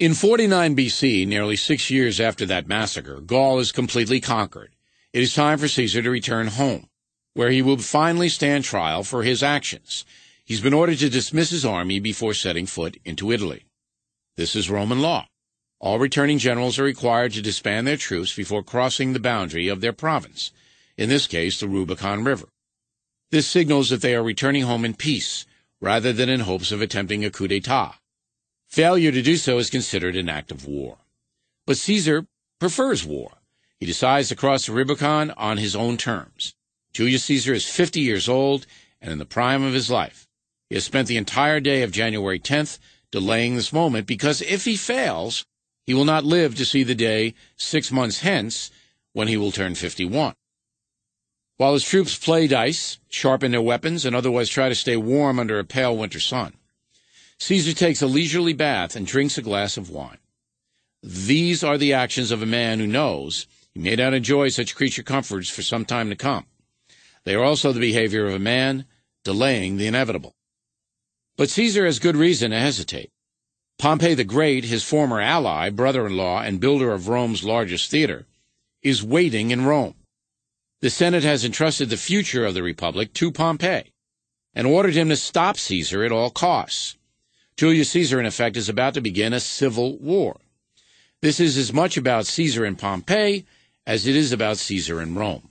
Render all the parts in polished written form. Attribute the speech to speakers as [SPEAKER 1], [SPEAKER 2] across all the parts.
[SPEAKER 1] In 49 BC, nearly 6 years after that massacre, Gaul is completely conquered. It is time for Caesar to return home, where he will finally stand trial for his actions. He's been ordered to dismiss his army before setting foot into Italy. This is Roman law. All returning generals are required to disband their troops before crossing the boundary of their province, in this case the Rubicon River. This signals that they are returning home in peace, rather than in hopes of attempting a coup d'etat. Failure to do so is considered an act of war. But Caesar prefers war. He decides to cross the Rubicon on his own terms. Julius Caesar is 50 years old and in the prime of his life. He has spent the entire day of January 10th delaying this moment because if he fails, he will not live to see the day 6 months hence when he will turn 51. While his troops play dice, sharpen their weapons, and otherwise try to stay warm under a pale winter sun, Caesar takes a leisurely bath and drinks a glass of wine. These are the actions of a man who knows he may not enjoy such creature comforts for some time to come. They are also the behavior of a man delaying the inevitable. But Caesar has good reason to hesitate. Pompey the Great, his former ally, brother-in-law, and builder of Rome's largest theater, is waiting in Rome. The Senate has entrusted the future of the Republic to Pompey and ordered him to stop Caesar at all costs. Julius Caesar, in effect, is about to begin a civil war. This is as much about Caesar and Pompey as it is about Caesar and Rome.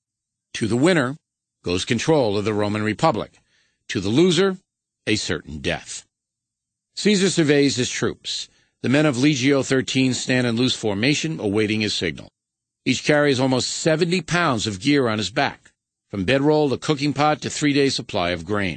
[SPEAKER 1] To the winner goes control of the Roman Republic. To the loser, a certain death. Caesar surveys his troops. The men of Legio 13 stand in loose formation, awaiting his signal. Each carries almost 70 pounds of gear on his back, from bedroll to cooking pot to 3-day supply of grain.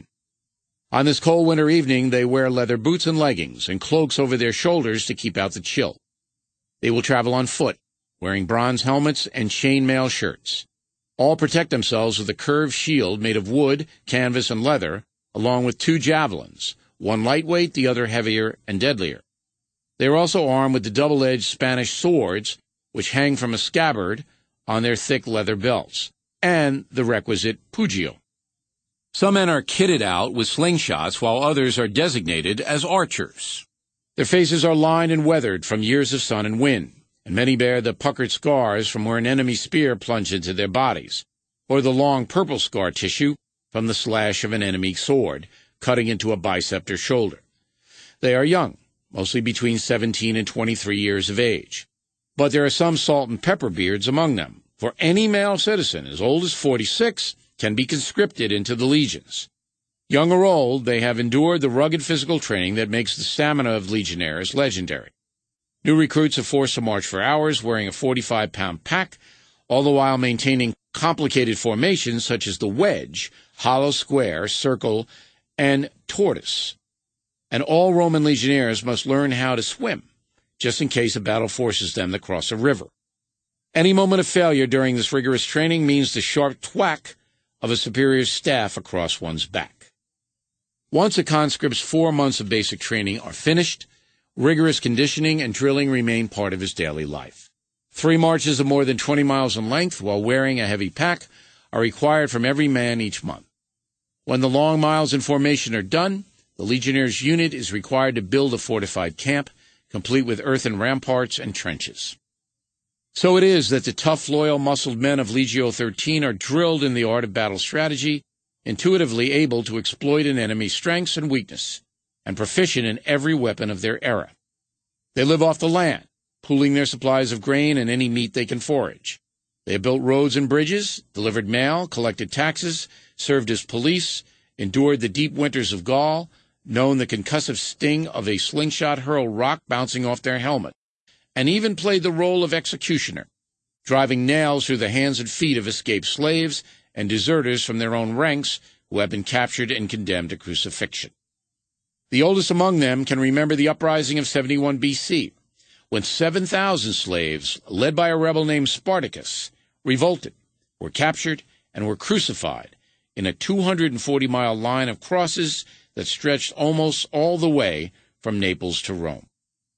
[SPEAKER 1] On this cold winter evening, they wear leather boots and leggings and cloaks over their shoulders to keep out the chill. They will travel on foot, wearing bronze helmets and chain-mail shirts. All protect themselves with a curved shield made of wood, canvas, and leather, along with 2 javelins, one lightweight, the other heavier and deadlier. They are also armed with the double-edged Spanish swords, which hang from a scabbard on their thick leather belts, and the requisite pugio. Some men are kitted out with slingshots, while others are designated as archers. Their faces are lined and weathered from years of sun and wind, and many bear the puckered scars from where an enemy spear plunged into their bodies, or the long purple scar tissue from the slash of an enemy sword, cutting into a bicep or shoulder. They are young, mostly between 17 and 23 years of age. But there are some salt and pepper beards among them, for any male citizen as old as 46 can be conscripted into the legions. Young or old, they have endured the rugged physical training that makes the stamina of legionnaires legendary. New recruits are forced to march for hours wearing a 45-pound pack, all the while maintaining complicated formations such as the wedge, hollow square, circle, and tortoise. And all Roman legionnaires must learn how to swim, just in case a battle forces them to cross a river. Any moment of failure during this rigorous training means the sharp thwack of a superior's staff across one's back. Once a conscript's 4 months of basic training are finished, rigorous conditioning and drilling remain part of his daily life. 3 marches of more than 20 miles in length while wearing a heavy pack are required from every man each month. When the long miles in formation are done, the Legionnaire's unit is required to build a fortified camp, complete with earthen ramparts and trenches. So it is that the tough, loyal, muscled men of Legio 13 are drilled in the art of battle strategy, intuitively able to exploit an enemy's strengths and weakness, and proficient in every weapon of their era. They live off the land, pooling their supplies of grain and any meat they can forage. They have built roads and bridges, delivered mail, collected taxes, served as police, endured the deep winters of Gaul, known the concussive sting of a slingshot-hurled rock bouncing off their helmet, and even played the role of executioner, driving nails through the hands and feet of escaped slaves and deserters from their own ranks who have been captured and condemned to crucifixion. The oldest among them can remember the uprising of 71 BC, when 7,000 slaves, led by a rebel named Spartacus, revolted, were captured, and were crucified in a 240-mile line of crosses that stretched almost all the way from Naples to Rome.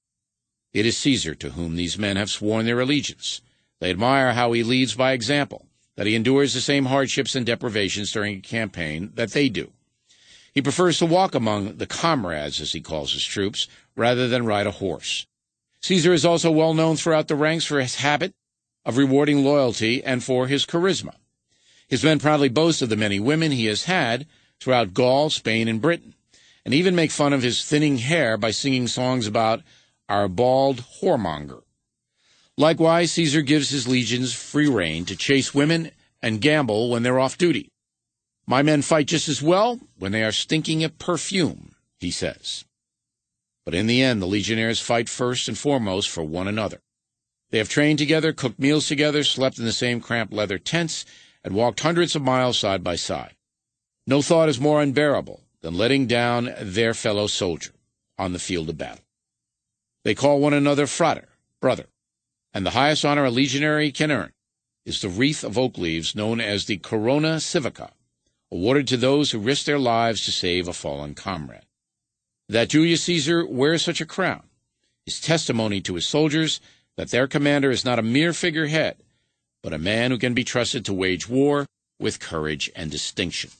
[SPEAKER 1] It is Caesar to whom these men have sworn their allegiance. They admire how he leads by example, that he endures the same hardships and deprivations during a campaign that they do. He prefers to walk among the comrades, as he calls his troops, rather than ride a horse. Caesar is also well known throughout the ranks for his habit of rewarding loyalty and for his charisma. His men proudly boast of the many women he has had throughout Gaul, Spain, and Britain, and even make fun of his thinning hair by singing songs about our bald whoremonger. Likewise, Caesar gives his legions free rein to chase women and gamble when they're off duty. My men fight just as well when they are stinking of perfume, he says. But in the end, the legionnaires fight first and foremost for one another. They have trained together, cooked meals together, slept in the same cramped leather tents, and walked hundreds of miles side by side. No thought is more unbearable than letting down their fellow soldier on the field of battle. They call one another frater, brother, and the highest honor a legionary can earn is the wreath of oak leaves known as the corona civica, awarded to those who risk their lives to save a fallen comrade. That Julius Caesar wears such a crown is testimony to his soldiers that their commander is not a mere figurehead, but a man who can be trusted to wage war with courage and distinction.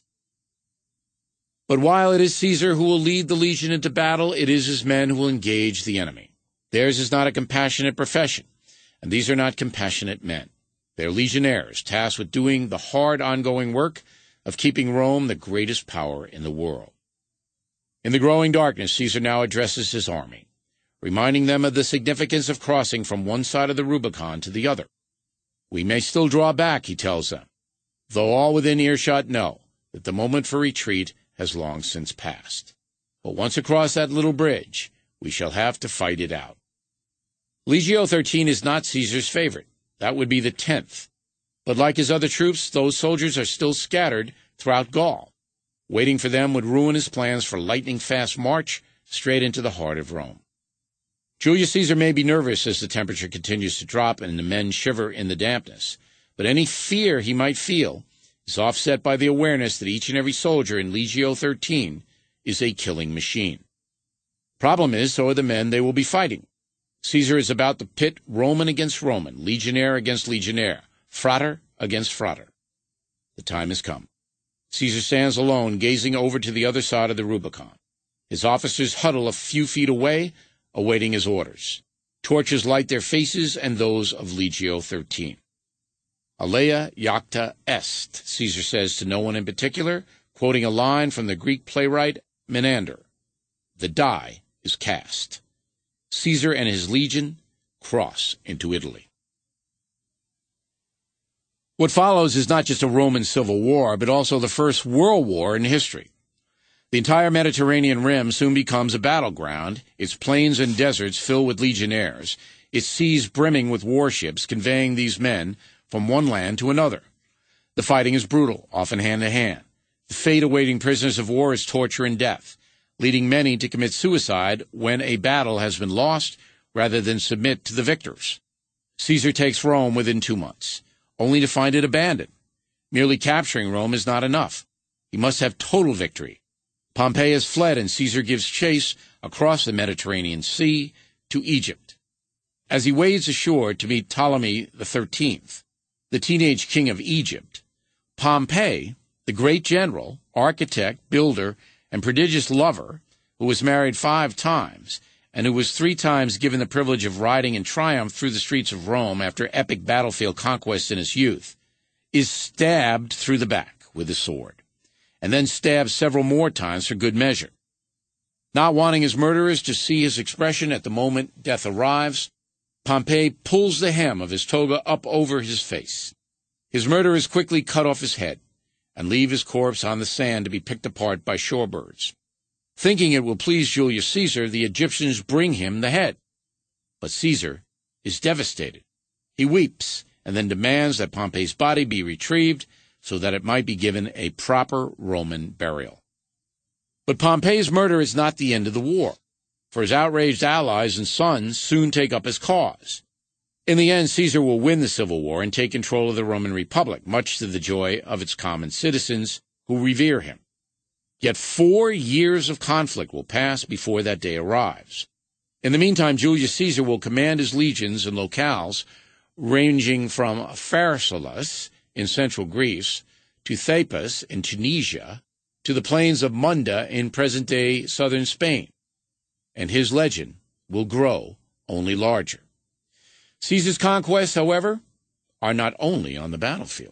[SPEAKER 1] But while it is Caesar who will lead the legion into battle, it is his men who will engage the enemy. Theirs is not a compassionate profession, and these are not compassionate men. They are legionnaires tasked with doing the hard ongoing work of keeping Rome the greatest power in the world. In the growing darkness, Caesar now addresses his army, reminding them of the significance of crossing from one side of the Rubicon to the other. We may still draw back, he tells them, though all within earshot know that the moment for retreat has long since passed. But once across that little bridge, we shall have to fight it out. Legio 13 is not Caesar's favorite. That would be the 10th. But like his other troops, those soldiers are still scattered throughout Gaul. Waiting for them would ruin his plans for lightning-fast march straight into the heart of Rome. Julius Caesar may be nervous as the temperature continues to drop and the men shiver in the dampness, but any fear he might feel is offset by the awareness that each and every soldier in Legio 13 is a killing machine. Problem is, so are the men they will be fighting. Caesar is about to pit Roman against Roman, legionnaire against legionnaire, frater against frater. The time has come. Caesar stands alone, gazing over to the other side of the Rubicon. His officers huddle a few feet away, awaiting his orders. Torches light their faces and those of Legio 13. Alea iacta est, Caesar says to no one in particular, quoting a line from the Greek playwright Menander. The die is cast. Caesar and his legion cross into Italy. What follows is not just a Roman civil war, but also the first world war in history. The entire Mediterranean rim soon becomes a battleground, its plains and deserts filled with legionnaires, its seas brimming with warships conveying these men from one land to another. The fighting is brutal, often hand-to-hand. The fate awaiting prisoners of war is torture and death, leading many to commit suicide when a battle has been lost rather than submit to the victors. Caesar takes Rome within 2 months, only to find it abandoned. Merely capturing Rome is not enough. He must have total victory. Pompey has fled, and Caesar gives chase across the Mediterranean Sea to Egypt. As he wades ashore to meet Ptolemy XIII, the teenage king of Egypt, Pompey, the great general, architect, builder, and prodigious lover, who was married 5 times, and who was 3 times given the privilege of riding in triumph through the streets of Rome after epic battlefield conquests in his youth, is stabbed through the back with a sword, and then stabbed several more times for good measure. Not wanting his murderers to see his expression at the moment death arrives, Pompey pulls the hem of his toga up over his face. His murderers quickly cut off his head and leave his corpse on the sand to be picked apart by shorebirds. Thinking it will please Julius Caesar, the Egyptians bring him the head. But Caesar is devastated. He weeps and then demands that Pompey's body be retrieved so that it might be given a proper Roman burial. But Pompey's murder is not the end of the war, for his outraged allies and sons soon take up his cause. In the end, Caesar will win the civil war and take control of the Roman Republic, much to the joy of its common citizens who revere him. Yet 4 years of conflict will pass before that day arrives. In the meantime, Julius Caesar will command his legions and locales, ranging from Pharsalus in central Greece to Thapsus in Tunisia to the plains of Munda in present-day southern Spain. And his legend will grow only larger. Caesar's conquests, however, are not only on the battlefield.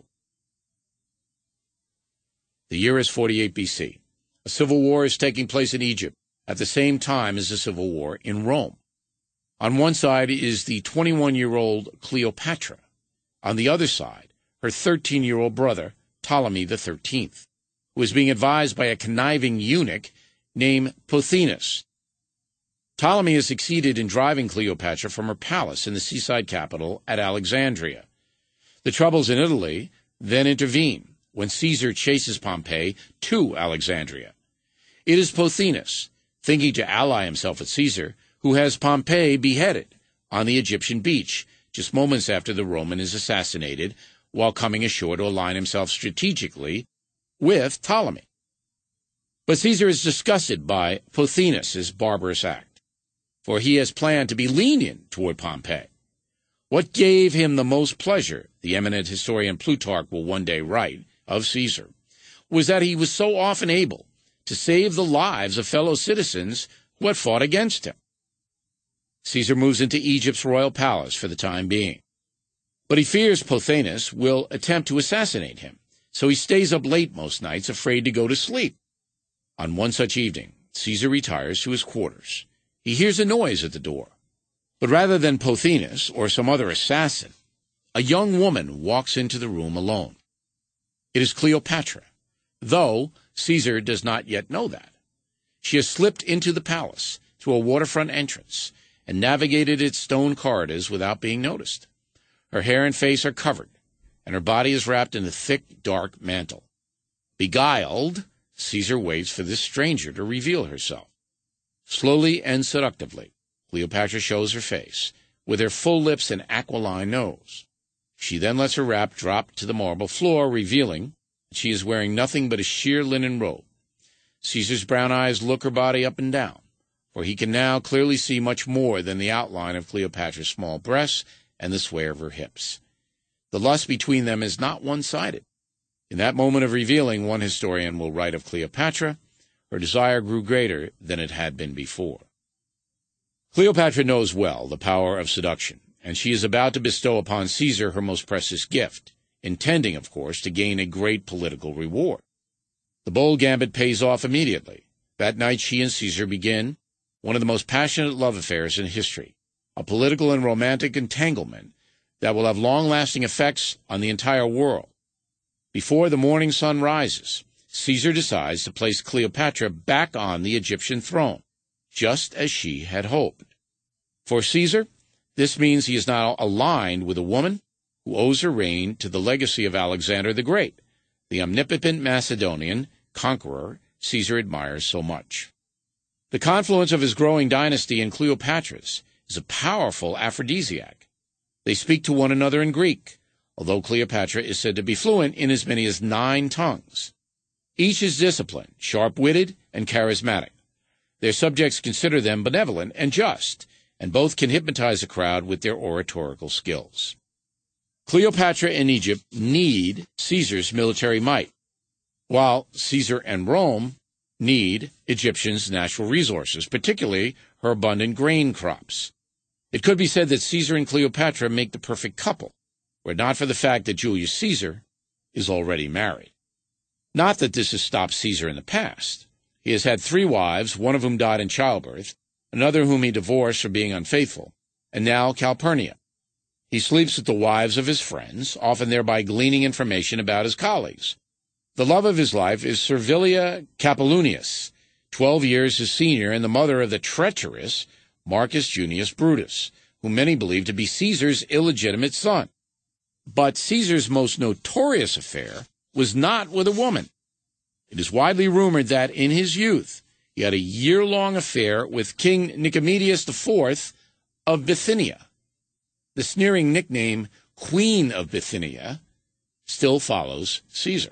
[SPEAKER 1] The year is 48 BC. A civil war is taking place in Egypt at the same time as the civil war in Rome. On one side is the 21-year-old Cleopatra. On the other side, her 13-year-old brother, Ptolemy XIII, who is being advised by a conniving eunuch named Pothinus. Ptolemy has succeeded in driving Cleopatra from her palace in the seaside capital at Alexandria. The troubles in Italy then intervene when Caesar chases Pompey to Alexandria. It is Pothinus, thinking to ally himself with Caesar, who has Pompey beheaded on the Egyptian beach just moments after the Roman is assassinated, while coming ashore to align himself strategically with Ptolemy. But Caesar is disgusted by Pothinus' barbarous act, for he has planned to be lenient toward Pompey. What gave him the most pleasure, the eminent historian Plutarch will one day write of Caesar, was that he was so often able to save the lives of fellow citizens who had fought against him. Caesar moves into Egypt's royal palace for the time being, but he fears Pothinus will attempt to assassinate him, so he stays up late most nights, afraid to go to sleep. On one such evening, Caesar retires to his quarters. He hears a noise at the door, but rather than Pothinus or some other assassin, a young woman walks into the room alone. It is Cleopatra, though Caesar does not yet know that. She has slipped into the palace through a waterfront entrance and navigated its stone corridors without being noticed. Her hair and face are covered, and her body is wrapped in a thick, dark mantle. Beguiled, Caesar waits for this stranger to reveal herself. Slowly and seductively, Cleopatra shows her face, with her full lips and aquiline nose. She then lets her wrap drop to the marble floor, revealing that she is wearing nothing but a sheer linen robe. Caesar's brown eyes look her body up and down, for he can now clearly see much more than the outline of Cleopatra's small breasts and the sway of her hips. The lust between them is not one-sided. In that moment of revealing, one historian will write of Cleopatra, her desire grew greater than it had been before. Cleopatra knows well the power of seduction, and she is about to bestow upon Caesar her most precious gift, intending, of course, to gain a great political reward. The bold gambit pays off immediately. That night she and Caesar begin one of the most passionate love affairs in history, a political and romantic entanglement that will have long-lasting effects on the entire world. Before the morning sun rises, Caesar decides to place Cleopatra back on the Egyptian throne, just as she had hoped. For Caesar, this means he is now aligned with a woman who owes her reign to the legacy of Alexander the Great, the omnipotent Macedonian conqueror Caesar admires so much. The confluence of his growing dynasty and Cleopatra's is a powerful aphrodisiac. They speak to one another in Greek, although Cleopatra is said to be fluent in as many as 9 tongues. Each is disciplined, sharp-witted, and charismatic. Their subjects consider them benevolent and just, and both can hypnotize a crowd with their oratorical skills. Cleopatra and Egypt need Caesar's military might, while Caesar and Rome need Egyptians' natural resources, particularly her abundant grain crops. It could be said that Caesar and Cleopatra make the perfect couple, were it not for the fact that Julius Caesar is already married. Not that this has stopped Caesar in the past. He has had 3 wives, one of whom died in childbirth, another whom he divorced for being unfaithful, and now Calpurnia. He sleeps with the wives of his friends, often thereby gleaning information about his colleagues. The love of his life is Servilia Capilunius, 12 years his senior and the mother of the treacherous Marcus Junius Brutus, whom many believe to be Caesar's illegitimate son. But Caesar's most notorious affair was not with a woman. It is widely rumored that in his youth he had a year-long affair with King Nicomedes IV of Bithynia. The sneering nickname Queen of Bithynia still follows Caesar.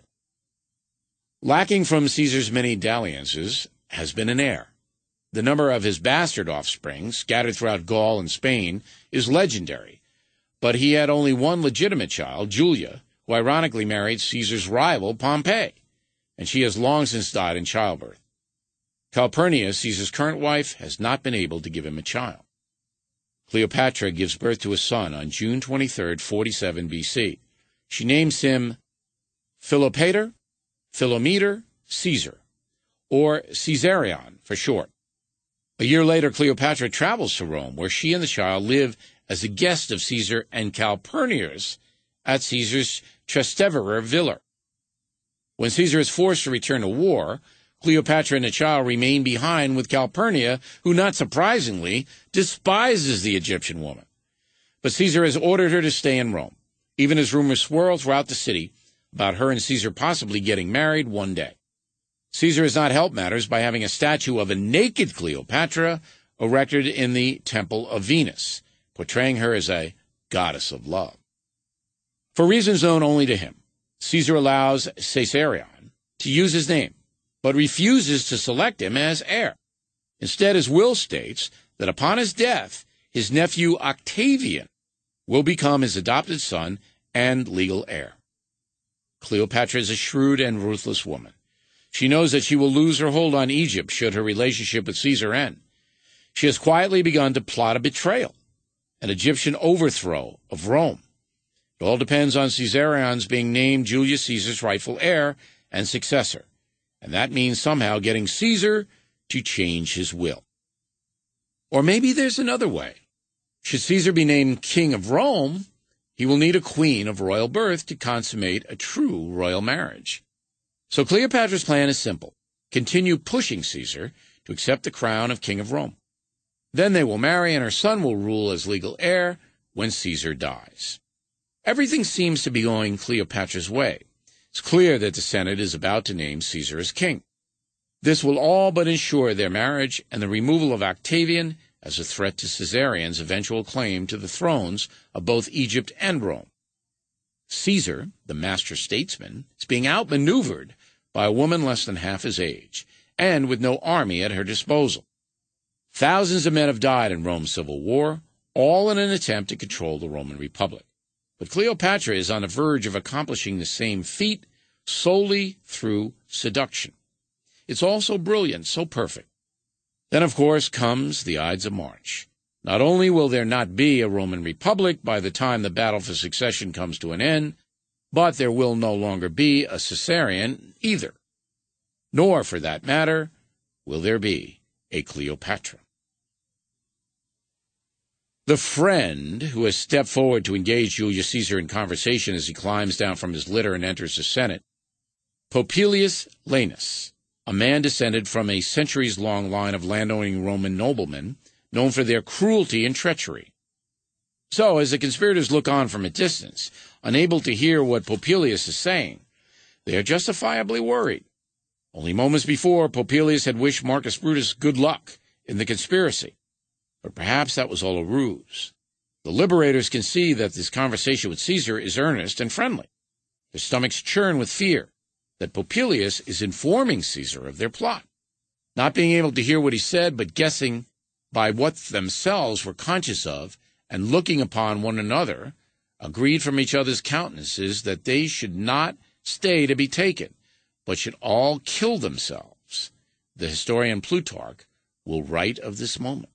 [SPEAKER 1] Lacking from Caesar's many dalliances has been an heir. The number of his bastard offspring, scattered throughout Gaul and Spain, is legendary, but he had only one legitimate child, Julia, who ironically married Caesar's rival, Pompey, and she has long since died in childbirth. Calpurnia, Caesar's current wife, has not been able to give him a child. Cleopatra gives birth to a son on June 23, 47 BC. She names him Philopator, Philometor, Caesar, or Caesarion for short. A year later, Cleopatra travels to Rome, where she and the child live as a guest of Caesar and Calpurnius at Caesar's Trastevere villa. When Caesar is forced to return to war, Cleopatra and the child remain behind with Calpurnia, who, not surprisingly, despises the Egyptian woman. But Caesar has ordered her to stay in Rome, even as rumors swirl throughout the city about her and Caesar possibly getting married one day. Caesar has not helped matters by having a statue of a naked Cleopatra erected in the Temple of Venus, portraying her as a goddess of love. For reasons known only to him, Caesar allows Caesarion to use his name, but refuses to select him as heir. Instead, his will states that upon his death, his nephew Octavian will become his adopted son and legal heir. Cleopatra is a shrewd and ruthless woman. She knows that she will lose her hold on Egypt should her relationship with Caesar end. She has quietly begun to plot a betrayal, an Egyptian overthrow of Rome. It all depends on Caesarion's being named Julius Caesar's rightful heir and successor, and that means somehow getting Caesar to change his will. Or maybe there's another way. Should Caesar be named king of Rome, he will need a queen of royal birth to consummate a true royal marriage. So Cleopatra's plan is simple. Continue pushing Caesar to accept the crown of king of Rome. Then they will marry, and her son will rule as legal heir when Caesar dies. Everything seems to be going Cleopatra's way. It's clear that the Senate is about to name Caesar as king. This will all but ensure their marriage and the removal of Octavian as a threat to Caesarion's eventual claim to the thrones of both Egypt and Rome. Caesar, the master statesman, is being outmaneuvered by a woman less than half his age, and with no army at her disposal. Thousands of men have died in Rome's civil war, all in an attempt to control the Roman Republic. But Cleopatra is on the verge of accomplishing the same feat solely through seduction. It's all so brilliant, so perfect. Then, of course, comes the Ides of March. Not only will there not be a Roman Republic by the time the battle for succession comes to an end, but there will no longer be a Caesarion either. Nor, for that matter, will there be a Cleopatra. The friend who has stepped forward to engage Julius Caesar in conversation as he climbs down from his litter and enters the Senate, Popilius Laenas, a man descended from a centuries-long line of landowning Roman noblemen known for their cruelty and treachery. So, as the conspirators look on from a distance, unable to hear what Popilius is saying, they are justifiably worried. Only moments before, Popilius had wished Marcus Brutus good luck in the conspiracy. But perhaps that was all a ruse. The liberators can see that this conversation with Caesar is earnest and friendly. Their stomachs churn with fear that Popilius is informing Caesar of their plot. Not being able to hear what he said, but guessing by what themselves were conscious of and looking upon one another, agreed from each other's countenances that they should not stay to be taken, but should all kill themselves. The historian Plutarch will write of this moment.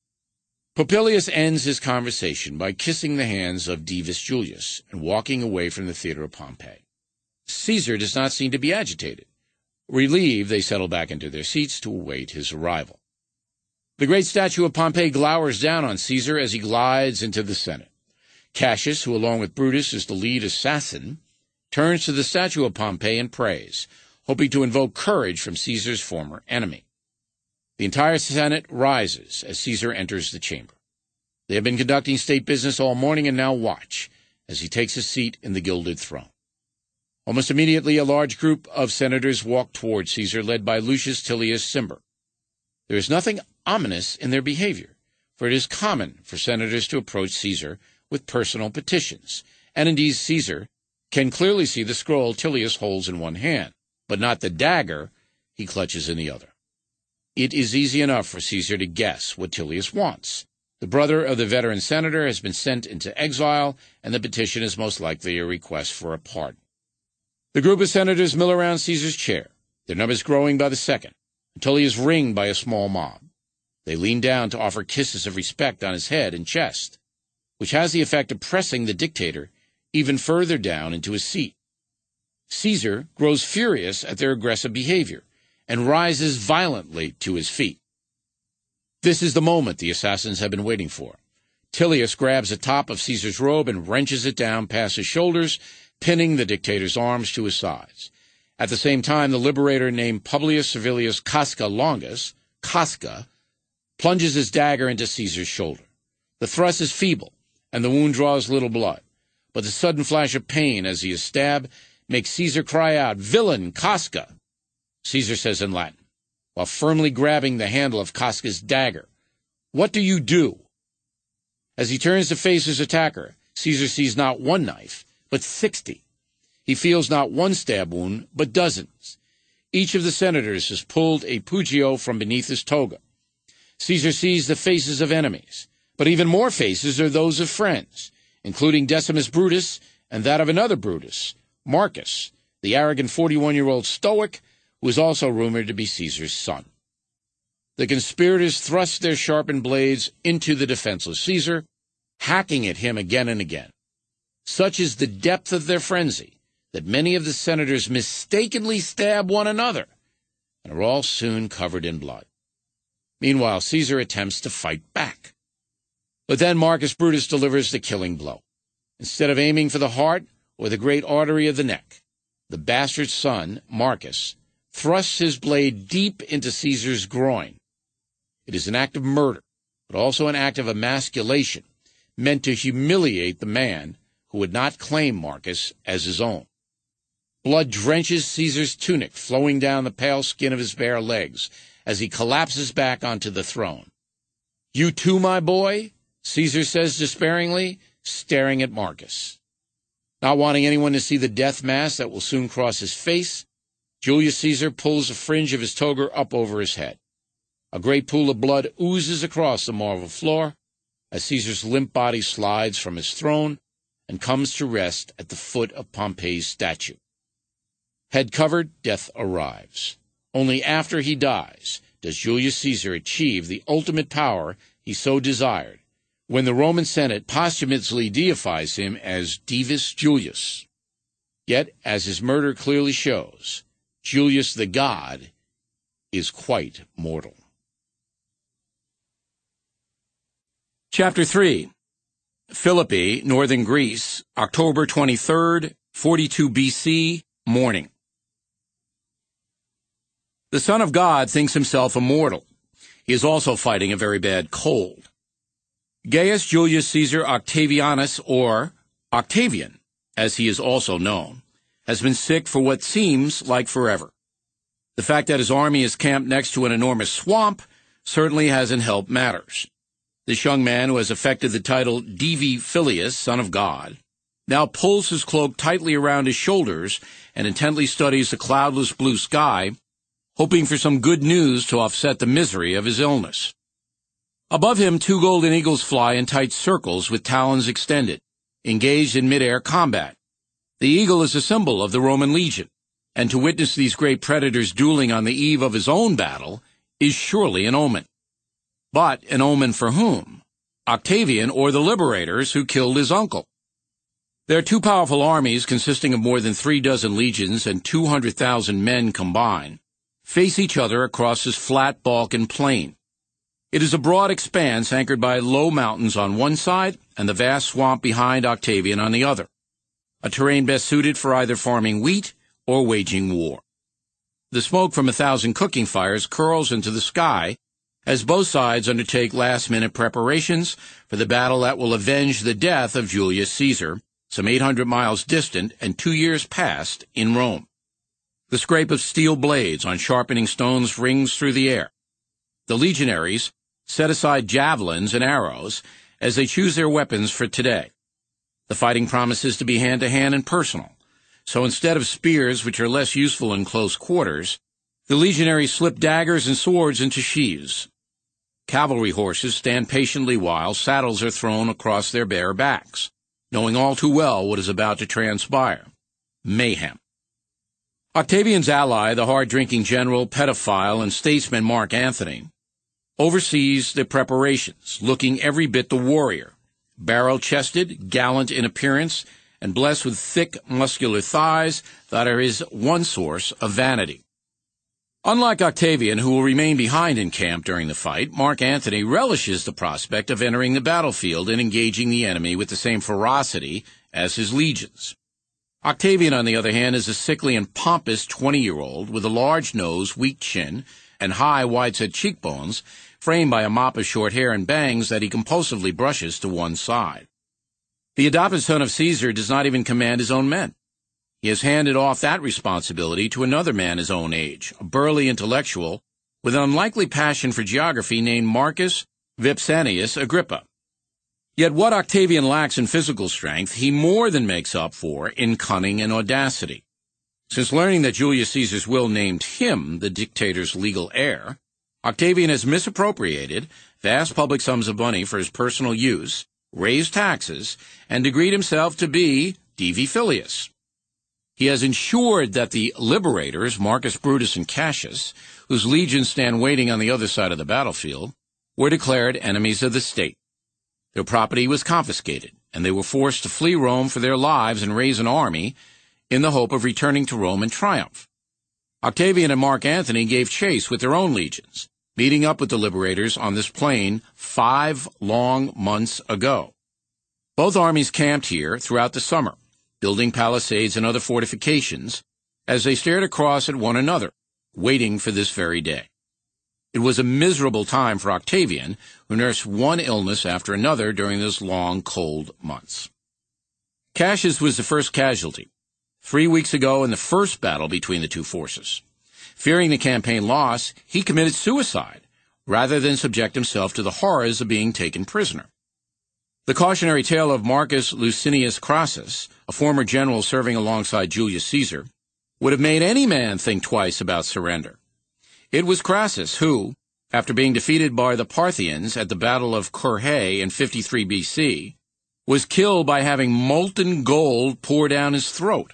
[SPEAKER 1] Popilius ends his conversation by kissing the hands of Divus Julius and walking away from the theater of Pompey. Caesar does not seem to be agitated. Relieved, they settle back into their seats to await his arrival. The great statue of Pompey glowers down on Caesar as he glides into the Senate. Cassius, who along with Brutus is the lead assassin, turns to the statue of Pompey and prays, hoping to invoke courage from Caesar's former enemy. The entire Senate rises as Caesar enters the chamber. They have been conducting state business all morning and now watch as he takes his seat in the gilded throne. Almost immediately, a large group of senators walk toward Caesar, led by Lucius Tullius Cimber. There is nothing ominous in their behavior, for it is common for senators to approach Caesar with personal petitions, and indeed Caesar can clearly see the scroll Tullius holds in one hand, but not the dagger he clutches in the other. It is easy enough for Caesar to guess what Tullius wants. The brother of the veteran senator has been sent into exile, and the petition is most likely a request for a pardon. The group of senators mill around Caesar's chair, their numbers growing by the second, until he is ringed by a small mob. They lean down to offer kisses of respect on his head and chest, which has the effect of pressing the dictator even further down into his seat. Caesar grows furious at their aggressive behavior and rises violently to his feet. This is the moment the assassins have been waiting for. Tilius grabs the top of Caesar's robe and wrenches it down past his shoulders, pinning the dictator's arms to his sides. At the same time, the liberator named Publius Servilius Casca Longus, Casca, plunges his dagger into Caesar's shoulder. The thrust is feeble, and the wound draws little blood. But the sudden flash of pain as he is stabbed makes Caesar cry out, "Villain, Casca!" Caesar says in Latin, while firmly grabbing the handle of Casca's dagger, "What do you do?" As he turns to face his attacker, Caesar sees not one knife, but 60. He feels not one stab wound, but dozens. Each of the senators has pulled a pugio from beneath his toga. Caesar sees the faces of enemies, but even more faces are those of friends, including Decimus Brutus and that of another Brutus, Marcus, the arrogant 41-year-old Stoic, who is also rumored to be Caesar's son. The conspirators thrust their sharpened blades into the defenseless Caesar, hacking at him again and again. Such is the depth of their frenzy that many of the senators mistakenly stab one another and are all soon covered in blood. Meanwhile, Caesar attempts to fight back. But then Marcus Brutus delivers the killing blow. Instead of aiming for the heart or the great artery of the neck, the bastard son, Marcus, thrusts his blade deep into Caesar's groin. It is an act of murder, but also an act of emasculation, meant to humiliate the man who would not claim Marcus as his own. Blood drenches Caesar's tunic, flowing down the pale skin of his bare legs as he collapses back onto the throne. "You too, my boy?" Caesar says despairingly, staring at Marcus. Not wanting anyone to see the death mask that will soon cross his face, Julius Caesar pulls the fringe of his toga up over his head. A great pool of blood oozes across the marble floor as Caesar's limp body slides from his throne and comes to rest at the foot of Pompey's statue. Head covered, death arrives. Only after he dies does Julius Caesar achieve the ultimate power he so desired, when the Roman Senate posthumously deifies him as Divus Julius. Yet, as his murder clearly shows, Julius the God is quite mortal. Chapter 3. Philippi, northern Greece, October 23rd, 42 BC, morning. The Son of God thinks himself immortal. He is also fighting a very bad cold. Gaius Julius Caesar Octavianus, or Octavian, as he is also known, has been sick for what seems like forever. The fact that his army is camped next to an enormous swamp certainly hasn't helped matters. This young man, who has affected the title Divi Filius, Son of God, now pulls his cloak tightly around his shoulders and intently studies the cloudless blue sky, hoping for some good news to offset the misery of his illness. Above him, 2 golden eagles fly in tight circles with talons extended, engaged in mid-air combat. The eagle is a symbol of the Roman legion, and to witness these great predators dueling on the eve of his own battle is surely an omen. But an omen for whom? Octavian or the liberators who killed his uncle. Their 2 powerful armies, consisting of more than 36 legions and 200,000 men combined, face each other across this flat Balkan plain. It is a broad expanse anchored by low mountains on one side and the vast swamp behind Octavian on the other, a terrain best suited for either farming wheat or waging war. The smoke from 1,000 cooking fires curls into the sky as both sides undertake last-minute preparations for the battle that will avenge the death of Julius Caesar, some 800 miles distant and 2 years past in Rome. The scrape of steel blades on sharpening stones rings through the air. The legionaries set aside javelins and arrows as they choose their weapons for today. The fighting promises to be hand-to-hand and personal, so instead of spears, which are less useful in close quarters, the legionaries slip daggers and swords into sheaths. Cavalry horses stand patiently while saddles are thrown across their bare backs, knowing all too well what is about to transpire: mayhem. Octavian's ally, the hard-drinking general, pedophile, and statesman Mark Antony, oversees the preparations, looking every bit the warrior, barrel-chested, gallant in appearance, and blessed with thick, muscular thighs that are his one source of vanity. Unlike Octavian, who will remain behind in camp during the fight, Mark Antony relishes the prospect of entering the battlefield and engaging the enemy with the same ferocity as his legions. Octavian, on the other hand, is a sickly and pompous 20-year-old with a large nose, weak chin, and high, wide-set cheekbones, framed by a mop of short hair and bangs that he compulsively brushes to one side. The adopted son of Caesar does not even command his own men. He has handed off that responsibility to another man his own age, a burly intellectual with an unlikely passion for geography named Marcus Vipsanius Agrippa. Yet what Octavian lacks in physical strength, he more than makes up for in cunning and audacity. Since learning that Julius Caesar's will named him the dictator's legal heir, Octavian has misappropriated vast public sums of money for his personal use, raised taxes, and decreed himself to be Divi Filius. He has ensured that the liberators, Marcus Brutus and Cassius, whose legions stand waiting on the other side of the battlefield, were declared enemies of the state. Their property was confiscated, and they were forced to flee Rome for their lives and raise an army in the hope of returning to Rome in triumph. Octavian and Mark Antony gave chase with their own legions, meeting up with the liberators on this plain 5 long months ago. Both armies camped here throughout the summer, building palisades and other fortifications as they stared across at one another, waiting for this very day. It was a miserable time for Octavian, who nursed one illness after another during those long, cold months. Cassius was the first casualty, 3 weeks ago in the first battle between the two forces. Fearing the campaign loss, he committed suicide, rather than subject himself to the horrors of being taken prisoner. The cautionary tale of Marcus Licinius Crassus, a former general serving alongside Julius Caesar, would have made any man think twice about surrender. It was Crassus who, after being defeated by the Parthians at the Battle of Currhae in 53 BC, was killed by having molten gold pour down his throat.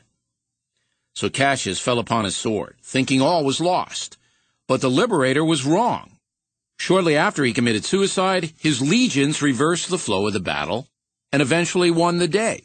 [SPEAKER 1] So Cassius fell upon his sword, thinking all was lost. But the liberator was wrong. Shortly after he committed suicide, his legions reversed the flow of the battle and eventually won the day.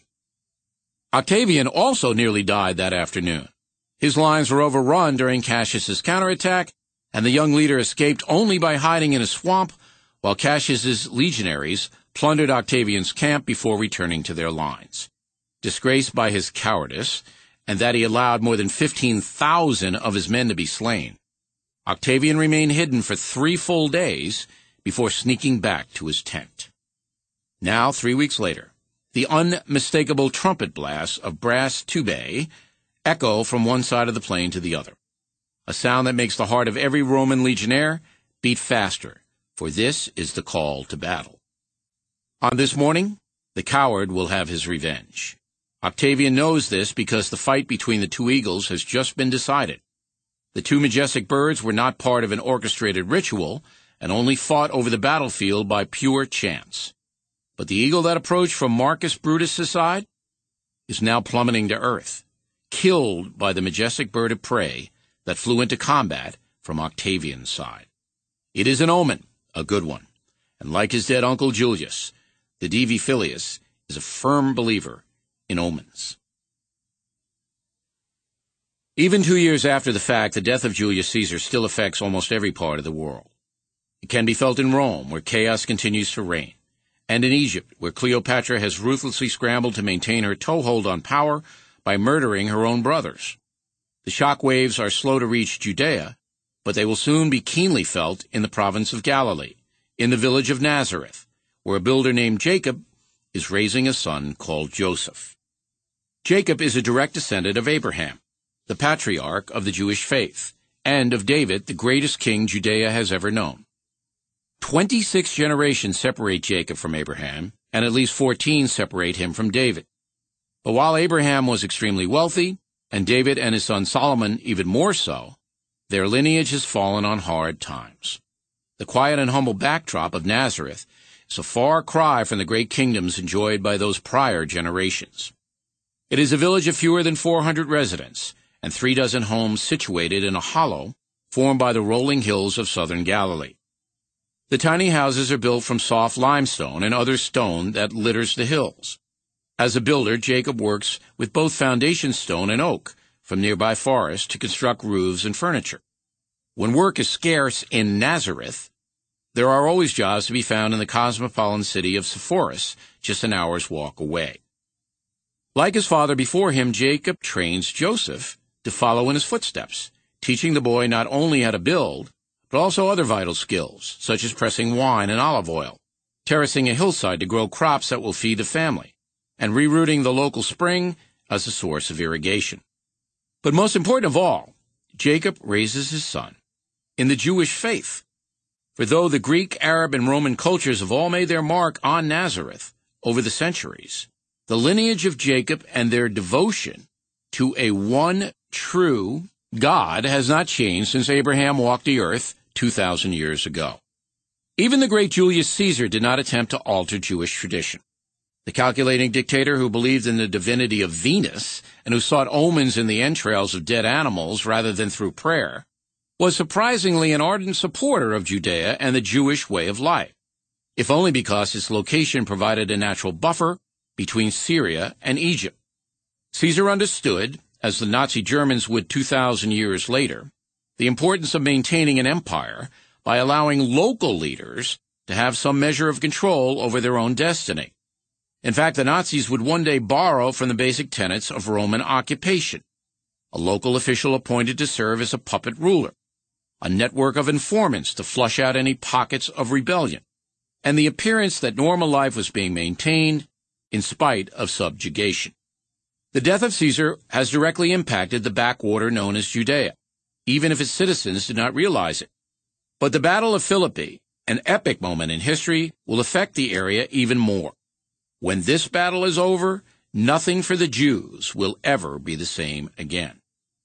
[SPEAKER 1] Octavian also nearly died that afternoon. His lines were overrun during Cassius's counterattack, and the young leader escaped only by hiding in a swamp, while Cassius's legionaries plundered Octavian's camp before returning to their lines. Disgraced by his cowardice, and that he allowed more than 15,000 of his men to be slain, Octavian remained hidden for 3 full days before sneaking back to his tent. Now, 3 weeks later, the unmistakable trumpet blasts of brass tubae echo from one side of the plain to the other, a sound that makes the heart of every Roman legionnaire beat faster, for this is the call to battle. On this morning, the coward will have his revenge. Octavian knows this because the fight between the two eagles has just been decided. The two majestic birds were not part of an orchestrated ritual and only fought over the battlefield by pure chance. But the eagle that approached from Marcus Brutus' side is now plummeting to earth, killed by the majestic bird of prey that flew into combat from Octavian's side. It is an omen, a good one, and like his dead uncle Julius, the Divi Filius is a firm believer in omens. Even 2 years after the fact, the death of Julius Caesar still affects almost every part of the world. It can be felt in Rome, where chaos continues to reign, and in Egypt, where Cleopatra has ruthlessly scrambled to maintain her toehold on power by murdering her own brothers. The shock waves are slow to reach Judea, but they will soon be keenly felt in the province of Galilee, in the village of Nazareth, where a builder named Jacob is raising a son called Joseph. Jacob is a direct descendant of Abraham, the patriarch of the Jewish faith, and of David, the greatest king Judea has ever known. 26 generations separate Jacob from Abraham, and at least 14 separate him from David. But while Abraham was extremely wealthy, and David and his son Solomon even more so, their lineage has fallen on hard times. The quiet and humble backdrop of Nazareth is a far cry from the great kingdoms enjoyed by those prior generations. It is a village of fewer than 400 residents, and 36 homes situated in a hollow formed by the rolling hills of southern Galilee. The tiny houses are built from soft limestone and other stone that litters the hills. As a builder, Jacob works with both foundation stone and oak from nearby forests to construct roofs and furniture. When work is scarce in Nazareth, there are always jobs to be found in the cosmopolitan city of Sepphoris, just an hour's walk away. Like his father before him, Jacob trains Joseph to follow in his footsteps, teaching the boy not only how to build, but also other vital skills, such as pressing wine and olive oil, terracing a hillside to grow crops that will feed the family, and rerouting the local spring as a source of irrigation. But most important of all, Jacob raises his son in the Jewish faith. For though the Greek, Arab, and Roman cultures have all made their mark on Nazareth over the centuries, the lineage of Jacob and their devotion to a one true God has not changed since Abraham walked the earth 2,000 years ago. Even the great Julius Caesar did not attempt to alter Jewish tradition. The calculating dictator who believed in the divinity of Venus and who sought omens in the entrails of dead animals rather than through prayer was surprisingly an ardent supporter of Judea and the Jewish way of life, if only because its location provided a natural buffer between Syria and Egypt. Caesar understood, as the Nazi Germans would 2,000 years later, the importance of maintaining an empire by allowing local leaders to have some measure of control over their own destiny. In fact, the Nazis would one day borrow from the basic tenets of Roman occupation: a local official appointed to serve as a puppet ruler, a network of informants to flush out any pockets of rebellion, and the appearance that normal life was being maintained in spite of subjugation. The death of Caesar has directly impacted the backwater known as Judea, even if its citizens did not realize it. But the Battle of Philippi, an epic moment in history, will affect the area even more. When this battle is over, nothing for the Jews will ever be the same again.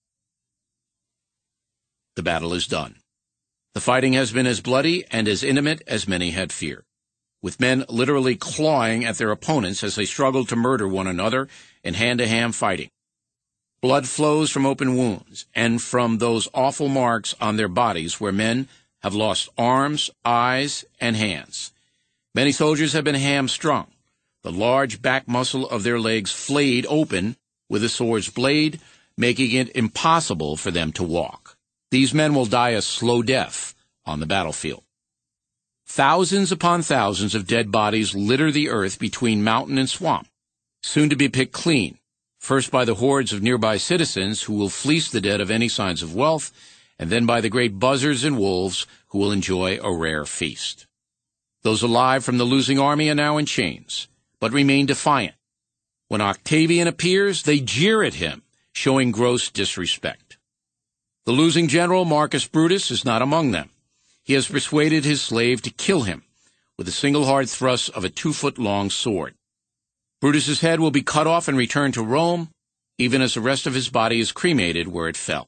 [SPEAKER 1] The battle is done. The fighting has been as bloody and as intimate as many had feared, with men literally clawing at their opponents as they struggled to murder one another in hand-to-hand fighting. Blood flows from open wounds and from those awful marks on their bodies where men have lost arms, eyes, and hands. Many soldiers have been hamstrung, the large back muscle of their legs flayed open with a sword's blade, making it impossible for them to walk. These men will die a slow death on the battlefield. Thousands upon thousands of dead bodies litter the earth between mountain and swamp, soon to be picked clean, first by the hordes of nearby citizens who will fleece the dead of any signs of wealth, and then by the great buzzards and wolves who will enjoy a rare feast. Those alive from the losing army are now in chains, but remain defiant. When Octavian appears, they jeer at him, showing gross disrespect. The losing general, Marcus Brutus, is not among them. He has persuaded his slave to kill him with a single hard thrust of a 2-foot-long sword. Brutus's head will be cut off and returned to Rome, even as the rest of his body is cremated where it fell.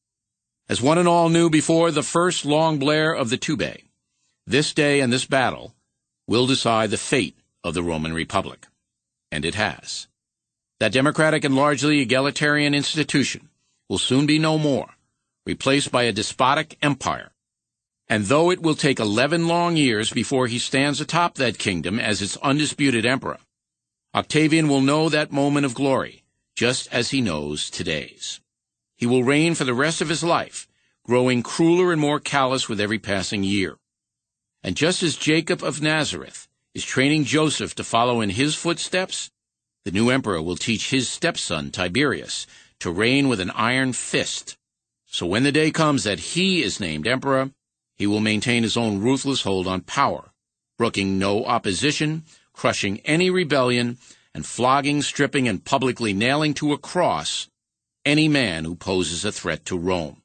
[SPEAKER 1] As one and all knew before the first long blare of the tube, this day and this battle will decide the fate of the Roman Republic. And it has. That democratic and largely egalitarian institution will soon be no more, replaced by a despotic empire. And though it will take 11 long years before he stands atop that kingdom as its undisputed emperor, Octavian will know that moment of glory, just as he knows today's. He will reign for the rest of his life, growing crueler and more callous with every passing year. And just as Jacob of Nazareth is training Joseph to follow in his footsteps, the new emperor will teach his stepson, Tiberius, to reign with an iron fist. So when the day comes that he is named emperor, he will maintain his own ruthless hold on power, brooking no opposition, crushing any rebellion, and flogging, stripping, and publicly nailing to a cross any man who poses a threat to Rome.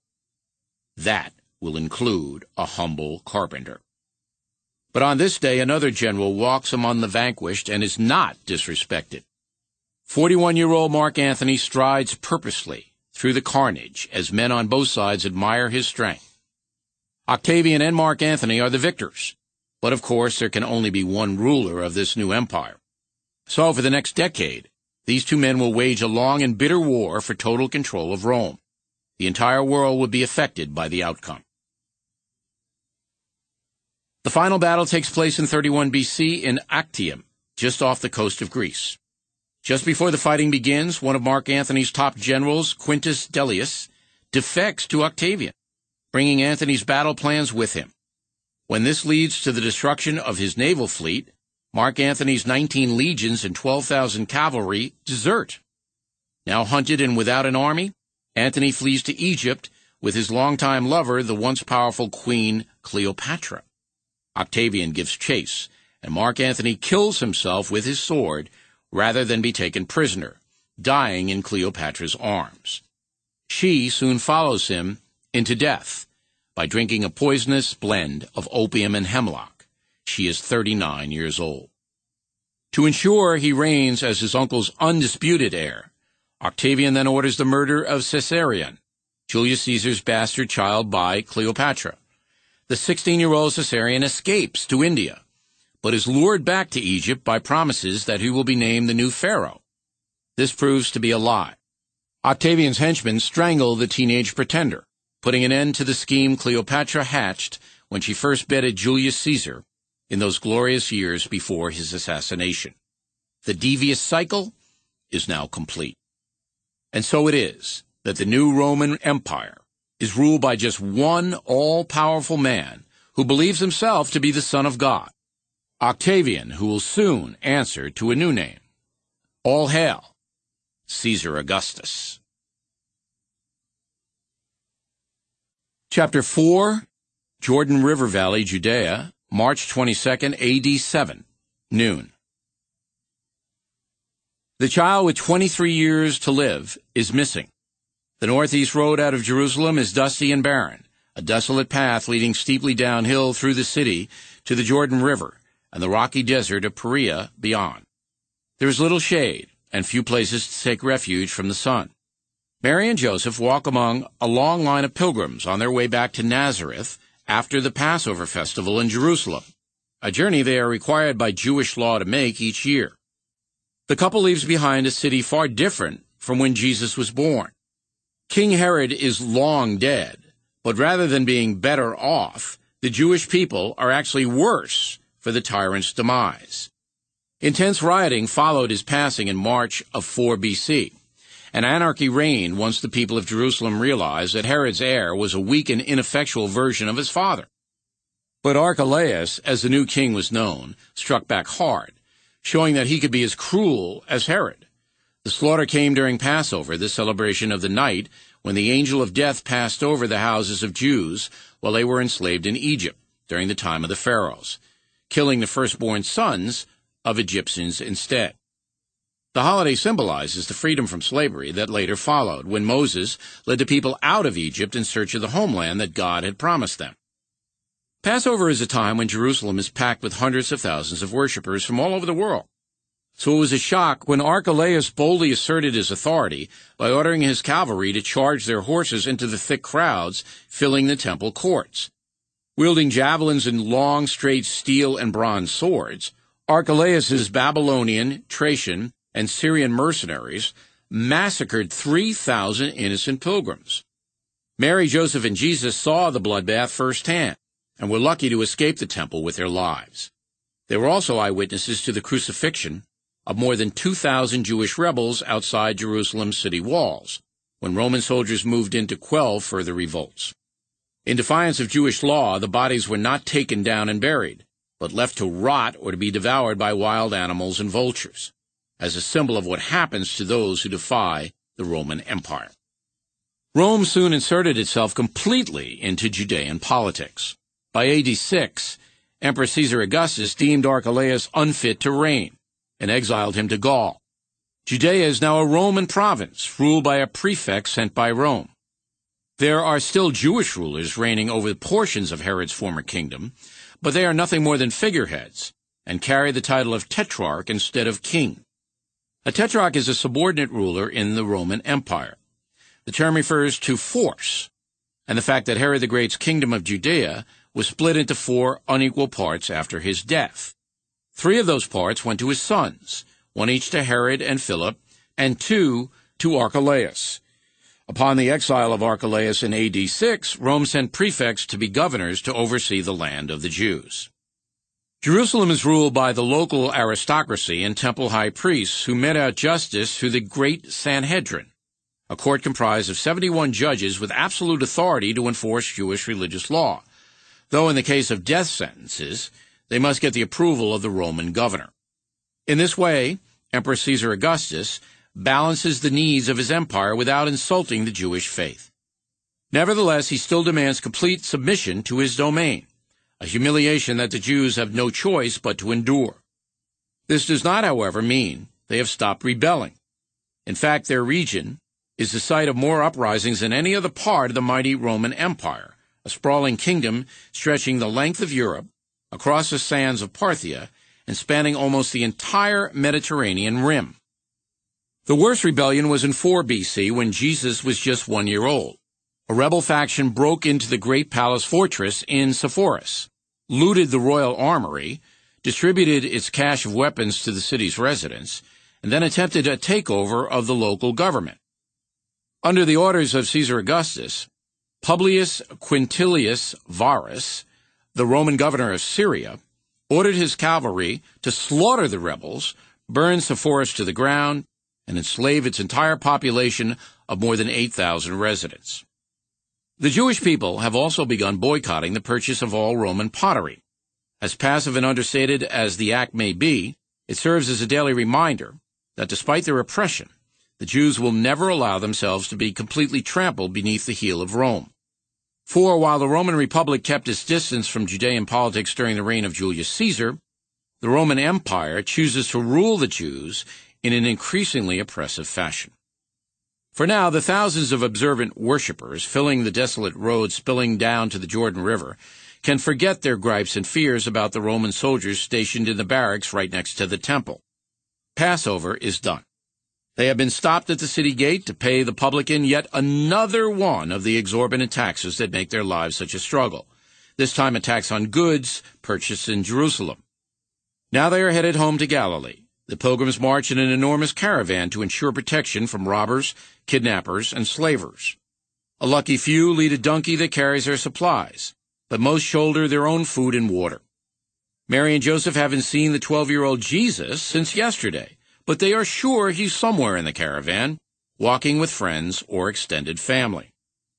[SPEAKER 1] That will include a humble carpenter. But on this day, another general walks among the vanquished and is not disrespected. 41-year-old Mark Antony strides purposely through the carnage as men on both sides admire his strength. Octavian and Mark Antony are the victors, but of course there can only be one ruler of this new empire. So for the next decade, these two men will wage a long and bitter war for total control of Rome. The entire world would be affected by the outcome. The final battle takes place in 31 BC in Actium, just off the coast of Greece. Just before the fighting begins, one of Mark Antony's top generals, Quintus Dellius, defects to Octavian, bringing Antony's battle plans with him. When this leads to the destruction of his naval fleet, Mark Antony's 19 legions and 12,000 cavalry desert. Now hunted and without an army, Antony flees to Egypt with his longtime lover, the once powerful Queen Cleopatra. Octavian gives chase, and Mark Antony kills himself with his sword rather than be taken prisoner, dying in Cleopatra's arms. She soon follows him into death by drinking a poisonous blend of opium and hemlock. She is 39 years old. To ensure he reigns as his uncle's undisputed heir, Octavian then orders the murder of Caesarion, Julius Caesar's bastard child, by Cleopatra. The 16-year-old Caesarion escapes to India, but is lured back to Egypt by promises that he will be named the new pharaoh. This proves to be a lie. Octavian's henchmen strangle the teenage pretender, putting an end to the scheme Cleopatra hatched when she first bedded Julius Caesar in those glorious years before his assassination. The devious cycle is now complete. And so it is that the new Roman Empire is ruled by just one all-powerful man who believes himself to be the Son of God, Octavian, who will soon answer to a new name. All hail, Caesar Augustus. Chapter 4, Jordan River Valley, Judea, March 22nd, AD 7, noon. The child with 23 years to live is missing. The northeast road out of Jerusalem is dusty and barren, a desolate path leading steeply downhill through the city to the Jordan River and the rocky desert of Perea beyond. There is little shade and few places to take refuge from the sun. Mary and Joseph walk among a long line of pilgrims on their way back to Nazareth after the Passover festival in Jerusalem, a journey they are required by Jewish law to make each year. The couple leaves behind a city far different from when Jesus was born. King Herod is long dead, but rather than being better off, the Jewish people are actually worse for the tyrant's demise. Intense rioting followed his passing in March of 4 BC, and anarchy reigned once the people of Jerusalem realized that Herod's heir was a weak and ineffectual version of his father. But Archelaus, as the new king was known, struck back hard, showing that he could be as cruel as Herod. The slaughter came during Passover, the celebration of the night when the angel of death passed over the houses of Jews while they were enslaved in Egypt during the time of the pharaohs, killing the firstborn sons of Egyptians instead. The holiday symbolizes the freedom from slavery that later followed when Moses led the people out of Egypt in search of the homeland that God had promised them. Passover is a time when Jerusalem is packed with hundreds of thousands of worshippers from all over the world. So it was a shock when Archelaus boldly asserted his authority by ordering his cavalry to charge their horses into the thick crowds filling the temple courts. Wielding javelins and long, straight steel and bronze swords, Archelaus's Babylonian, Thracian, and Syrian mercenaries massacred 3,000 innocent pilgrims. Mary, Joseph, and Jesus saw the bloodbath firsthand and were lucky to escape the temple with their lives. They were also eyewitnesses to the crucifixion of more than 2,000 Jewish rebels outside Jerusalem's city walls, when Roman soldiers moved in to quell further revolts. In defiance of Jewish law, the bodies were not taken down and buried, but left to rot or to be devoured by wild animals and vultures, as a symbol of what happens to those who defy the Roman Empire. Rome soon inserted itself completely into Judean politics. By AD 6, Emperor Caesar Augustus deemed Archelaus unfit to reign and exiled him to Gaul. Judea is now a Roman province, ruled by a prefect sent by Rome. There are still Jewish rulers reigning over portions of Herod's former kingdom, but they are nothing more than figureheads and carry the title of tetrarch instead of king. A tetrarch is a subordinate ruler in the Roman Empire. The term refers to force, and the fact that Herod the Great's kingdom of Judea was split into 4 unequal parts after his death. 3 of those parts went to his sons, 1 each to Herod and Philip, and 2 to Archelaus. Upon the exile of Archelaus in AD 6, Rome sent prefects to be governors to oversee the land of the Jews. Jerusalem is ruled by the local aristocracy and temple high priests who mete out justice through the Great Sanhedrin, a court comprised of 71 judges with absolute authority to enforce Jewish religious law, though in the case of death sentences, they must get the approval of the Roman governor. In this way, Emperor Caesar Augustus balances the needs of his empire without insulting the Jewish faith. Nevertheless, he still demands complete submission to his domain, a humiliation that the Jews have no choice but to endure. This does not, however, mean they have stopped rebelling. In fact, their region is the site of more uprisings than any other part of the mighty Roman Empire, a sprawling kingdom stretching the length of Europe, across the sands of Parthia, and spanning almost the entire Mediterranean rim. The worst rebellion was in 4 BC when Jesus was just 1 year old. A rebel faction broke into the great palace fortress in Sepphoris, looted the royal armory, distributed its cache of weapons to the city's residents, and then attempted a takeover of the local government. Under the orders of Caesar Augustus, Publius Quintilius Varus, the Roman governor of Syria, ordered his cavalry to slaughter the rebels, burn Sepphoris to the ground, and enslave its entire population of more than 8,000 residents. The Jewish people have also begun boycotting the purchase of all Roman pottery. As passive and understated as the act may be, it serves as a daily reminder that despite their oppression, the Jews will never allow themselves to be completely trampled beneath the heel of Rome. For while the Roman Republic kept its distance from Judean politics during the reign of Julius Caesar, the Roman Empire chooses to rule the Jews in an increasingly oppressive fashion. For now, the thousands of observant worshippers filling the desolate road spilling down to the Jordan River can forget their gripes and fears about the Roman soldiers stationed in the barracks right next to the temple. Passover is done. They have been stopped at the city gate to pay the publican yet another one of the exorbitant taxes that make their lives such a struggle, this time a tax on goods purchased in Jerusalem. Now they are headed home to Galilee. The pilgrims march in an enormous caravan to ensure protection from robbers, kidnappers, and slavers. A lucky few lead a donkey that carries their supplies, but most shoulder their own food and water. Mary and Joseph haven't seen the 12-year-old Jesus since yesterday, but they are sure he's somewhere in the caravan, walking with friends or extended family.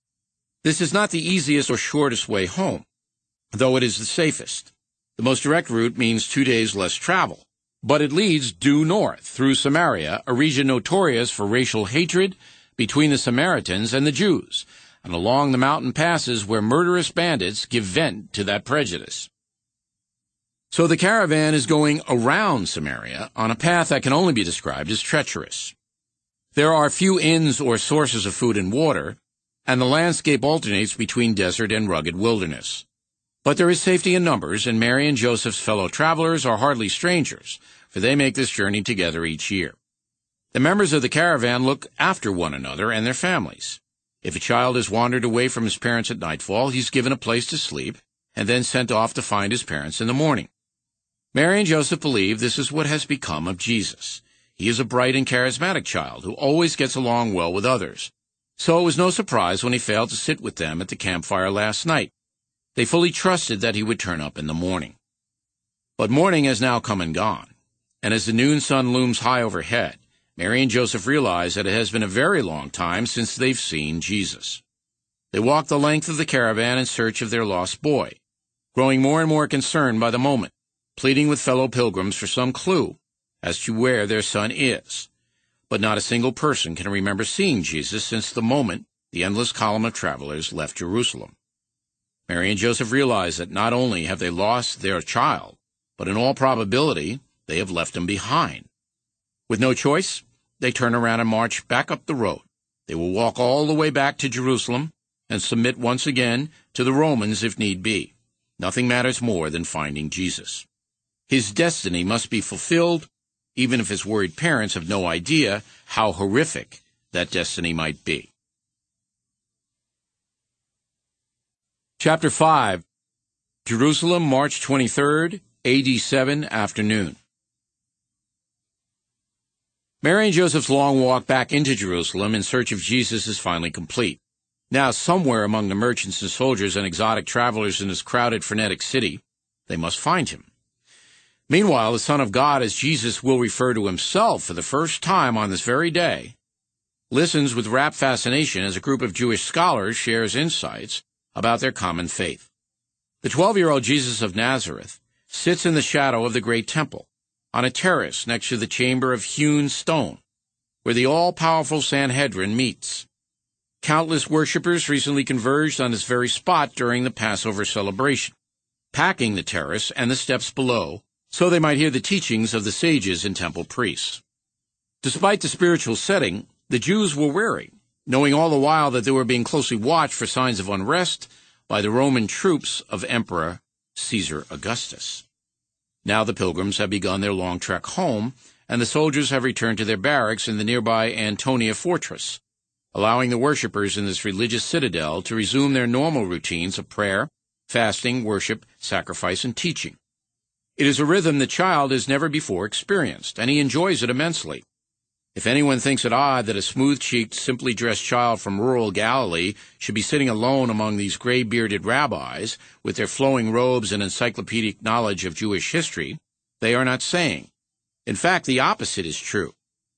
[SPEAKER 1] This is not the easiest or shortest way home, though it is the safest. The most direct route means 2 days less travel, but it leads due north through Samaria, a region notorious for racial hatred between the Samaritans and the Jews, and along the mountain passes where murderous bandits give vent to that prejudice. So the caravan is going around Samaria on a path that can only be described as treacherous. There are few inns or sources of food and water, and the landscape alternates between desert and rugged wilderness. But there is safety in numbers, and Mary and Joseph's fellow travelers are hardly strangers, for they make this journey together each year. The members of the caravan look after one another and their families. If a child has wandered away from his parents at nightfall, he's given a place to sleep, and then sent off to find his parents in the morning. Mary and Joseph believe this is what has become of Jesus. He is a bright and charismatic child who always gets along well with others. So it was no surprise when he failed to sit with them at the campfire last night. They fully trusted that he would turn up in the morning. But morning has now come and gone, and as the noon sun looms high overhead, Mary and Joseph realize that it has been a very long time since they've seen Jesus. They walk the length of the caravan in search of their lost boy, growing more and more concerned by the moment, pleading with fellow pilgrims for some clue as to where their son is. But not a single person can remember seeing Jesus since the moment the endless column of travelers left Jerusalem. Mary and Joseph realize that not only have they lost their child, but in all probability, they have left him behind. With no choice, they turn around and march back up the road. They will walk all the way back to Jerusalem and submit once again to the Romans if need be. Nothing matters more than finding Jesus. His destiny must be fulfilled, even if his worried parents have no idea how horrific that destiny might be. Chapter 5, Jerusalem, March 23rd, AD 7 afternoon. Mary and Joseph's long walk back into Jerusalem in search of Jesus is finally complete. Now, somewhere among the merchants and soldiers and exotic travelers in this crowded, frenetic city, they must find him. Meanwhile, the Son of God, as Jesus will refer to himself for the first time on this very day, listens with rapt fascination as a group of Jewish scholars shares insights about their common faith. The 12-year-old Jesus of Nazareth sits in the shadow of the great temple, on a terrace next to the chamber of hewn stone, where the all-powerful Sanhedrin meets. Countless worshippers recently converged on this very spot during the Passover celebration, packing the terrace and the steps below so they might hear the teachings of the sages and temple priests. Despite the spiritual setting, the Jews were wary, knowing all the while that they were being closely watched for signs of unrest by the Roman troops of Emperor Caesar Augustus. Now the pilgrims have begun their long trek home, and the soldiers have returned to their barracks in the nearby Antonia fortress, allowing the worshippers in this religious citadel to resume their normal routines of prayer, fasting, worship, sacrifice, and teaching. It is a rhythm the child has never before experienced, and he enjoys it immensely. If anyone thinks it odd that a smooth-cheeked, simply dressed child from rural Galilee should be sitting alone among these gray-bearded rabbis with their flowing robes and encyclopedic knowledge of Jewish history, they are not saying. In fact, the opposite is true.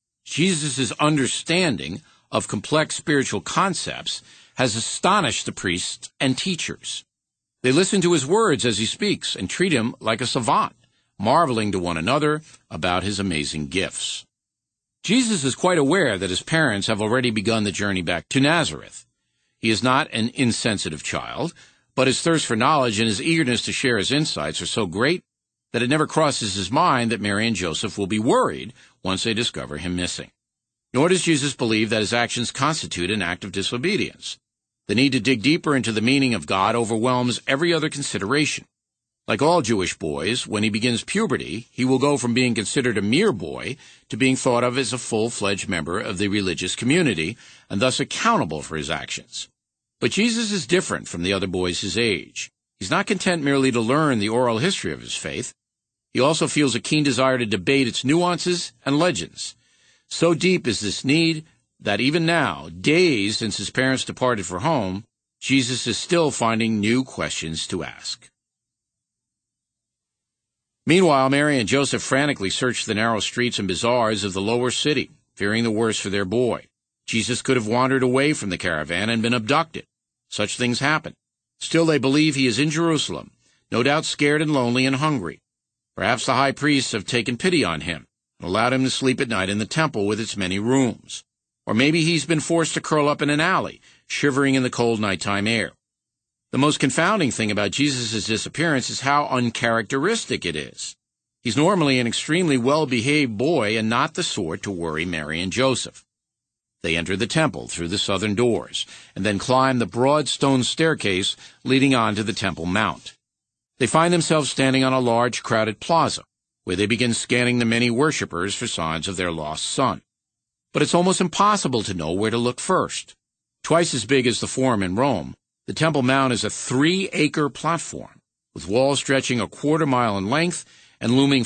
[SPEAKER 1] Jesus' understanding of complex spiritual concepts has astonished the priests and teachers. They listen to his words as he speaks and treat him like a savant, marveling to one another about his amazing gifts. Jesus is quite aware that his parents have already begun the journey back to Nazareth. He is not an insensitive child, but his thirst for knowledge and his eagerness to share his insights are so great that it never crosses his mind that Mary and Joseph will be worried once they discover him missing. Nor does Jesus believe that his actions constitute an act of disobedience. The need to dig deeper into the meaning of God overwhelms every other consideration. Like all Jewish boys, when he begins puberty, he will go from being considered a mere boy to being thought of as a full-fledged member of the religious community, and thus accountable for his actions. But Jesus is different from the other boys his age. He's not content merely to learn the oral history of his faith. He also feels a keen desire to debate its nuances and legends. So deep is this need that even now, days since his parents departed for home, Jesus is still finding new questions to ask. Meanwhile, Mary and Joseph frantically search the narrow streets and bazaars of the lower city, fearing the worst for their boy. Jesus could have wandered away from the caravan and been abducted. Such things happen. Still, they believe he is in Jerusalem, no doubt scared and lonely and hungry. Perhaps the high priests have taken pity on him and allowed him to sleep at night in the temple with its many rooms. Or maybe he's been forced to curl up in an alley, shivering in the cold nighttime air. The most confounding thing about Jesus' disappearance is how uncharacteristic it is. He's normally an extremely well-behaved boy and not the sort to worry Mary and Joseph. They enter the temple through the southern doors, and then climb the broad stone staircase leading on to the Temple Mount. They find themselves standing on a large, crowded plaza, where they begin scanning the many worshippers for signs of their lost son. But it's almost impossible to know where to look first. Twice as big as the Forum in Rome, the Temple Mount is a 3-acre platform, with walls stretching a quarter-mile in length and looming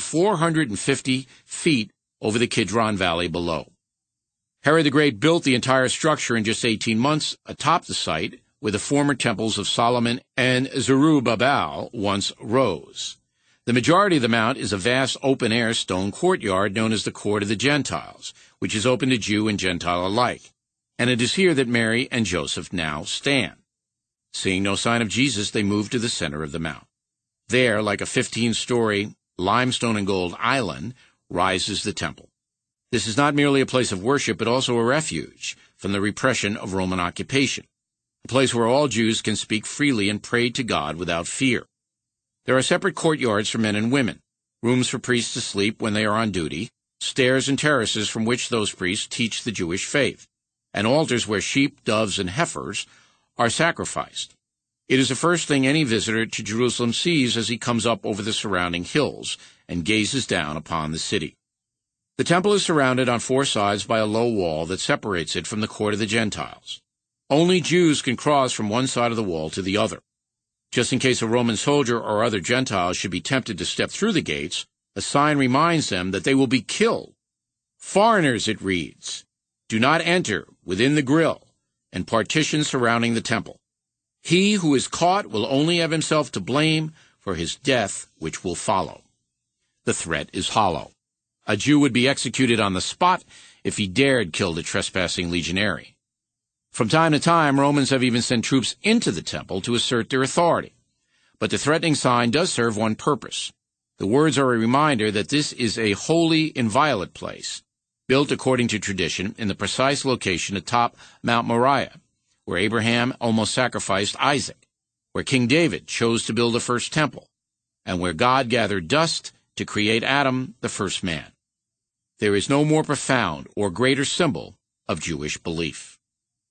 [SPEAKER 1] 450 feet over the Kidron Valley below. Herod the Great built the entire structure in just 18 months atop the site where the former temples of Solomon and Zerubbabel once rose. The majority of the mount is a vast open-air stone courtyard known as the Court of the Gentiles, which is open to Jew and Gentile alike. And it is here that Mary and Joseph now stand. Seeing no sign of Jesus, they move to the center of the mount. There, like a 15-story limestone and gold island, rises the temple. This is not merely a place of worship, but also a refuge from the repression of Roman occupation, a place where all Jews can speak freely and pray to God without fear. There are separate courtyards for men and women, rooms for priests to sleep when they are on duty, stairs and terraces from which those priests teach the Jewish faith, and altars where sheep, doves, and heifers are sacrificed. It is the first thing any visitor to Jerusalem sees as he comes up over the surrounding hills and gazes down upon the city. The temple is surrounded on 4 sides by a low wall that separates it from the court of the Gentiles. Only Jews can cross from one side of the wall to the other. Just in case a Roman soldier or other Gentiles should be tempted to step through the gates, a sign reminds them that they will be killed. Foreigners, it reads, do not enter within the grill and partition surrounding the temple. He who is caught will only have himself to blame for his death, which will follow. The threat is hollow. A Jew would be executed on the spot if he dared kill the trespassing legionary. From time to time, Romans have even sent troops into the temple to assert their authority. But the threatening sign does serve one purpose. The words are a reminder that this is a holy, inviolate place, built according to tradition in the precise location atop Mount Moriah, where Abraham almost sacrificed Isaac, where King David chose to build the first temple, and where God gathered dust to create Adam, the first man. There is no more profound or greater symbol of Jewish belief.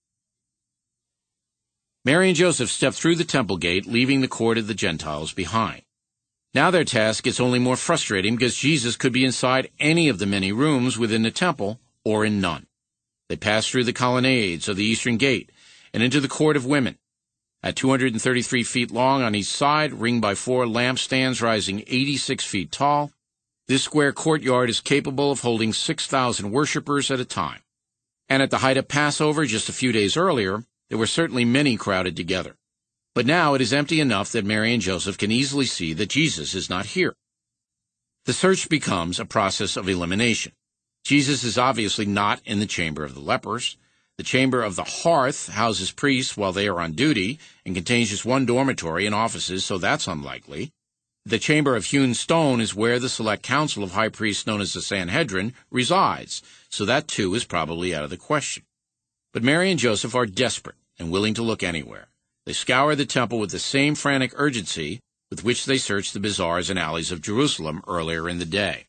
[SPEAKER 1] Mary and Joseph stepped through the temple gate, leaving the court of the Gentiles behind. Now their task gets only more frustrating because Jesus could be inside any of the many rooms within the temple or in none. They passed through the colonnades of the eastern gate and into the court of women. At 233 feet long on each side, ringed by 4 lampstands rising 86 feet tall, this square courtyard is capable of holding 6,000 worshippers at a time. And at the height of Passover just a few days earlier, there were certainly many crowded together. But now it is empty enough that Mary and Joseph can easily see that Jesus is not here. The search becomes a process of elimination. Jesus is obviously not in the chamber of the lepers. The chamber of the hearth houses priests while they are on duty and contains just one dormitory and offices, so that's unlikely. The chamber of hewn stone is where the select council of high priests known as the Sanhedrin resides, so that too is probably out of the question. But Mary and Joseph are desperate and willing to look anywhere. They scour the temple with the same frantic urgency with which they searched the bazaars and alleys of Jerusalem earlier in the day.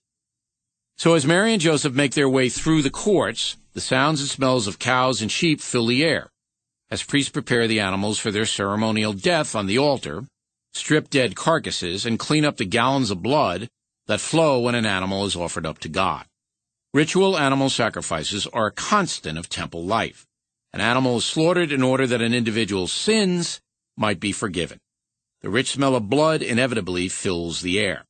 [SPEAKER 1] So as Mary and Joseph make their way through the courts, the sounds and smells of cows and sheep fill the air. As priests prepare the animals for their ceremonial death on the altar, strip dead carcasses, and clean up the gallons of blood that flow when an animal is offered up to God. Ritual animal sacrifices are a constant of temple life. An animal is slaughtered in order that an individual's sins might be forgiven. The rich smell of blood inevitably fills the air.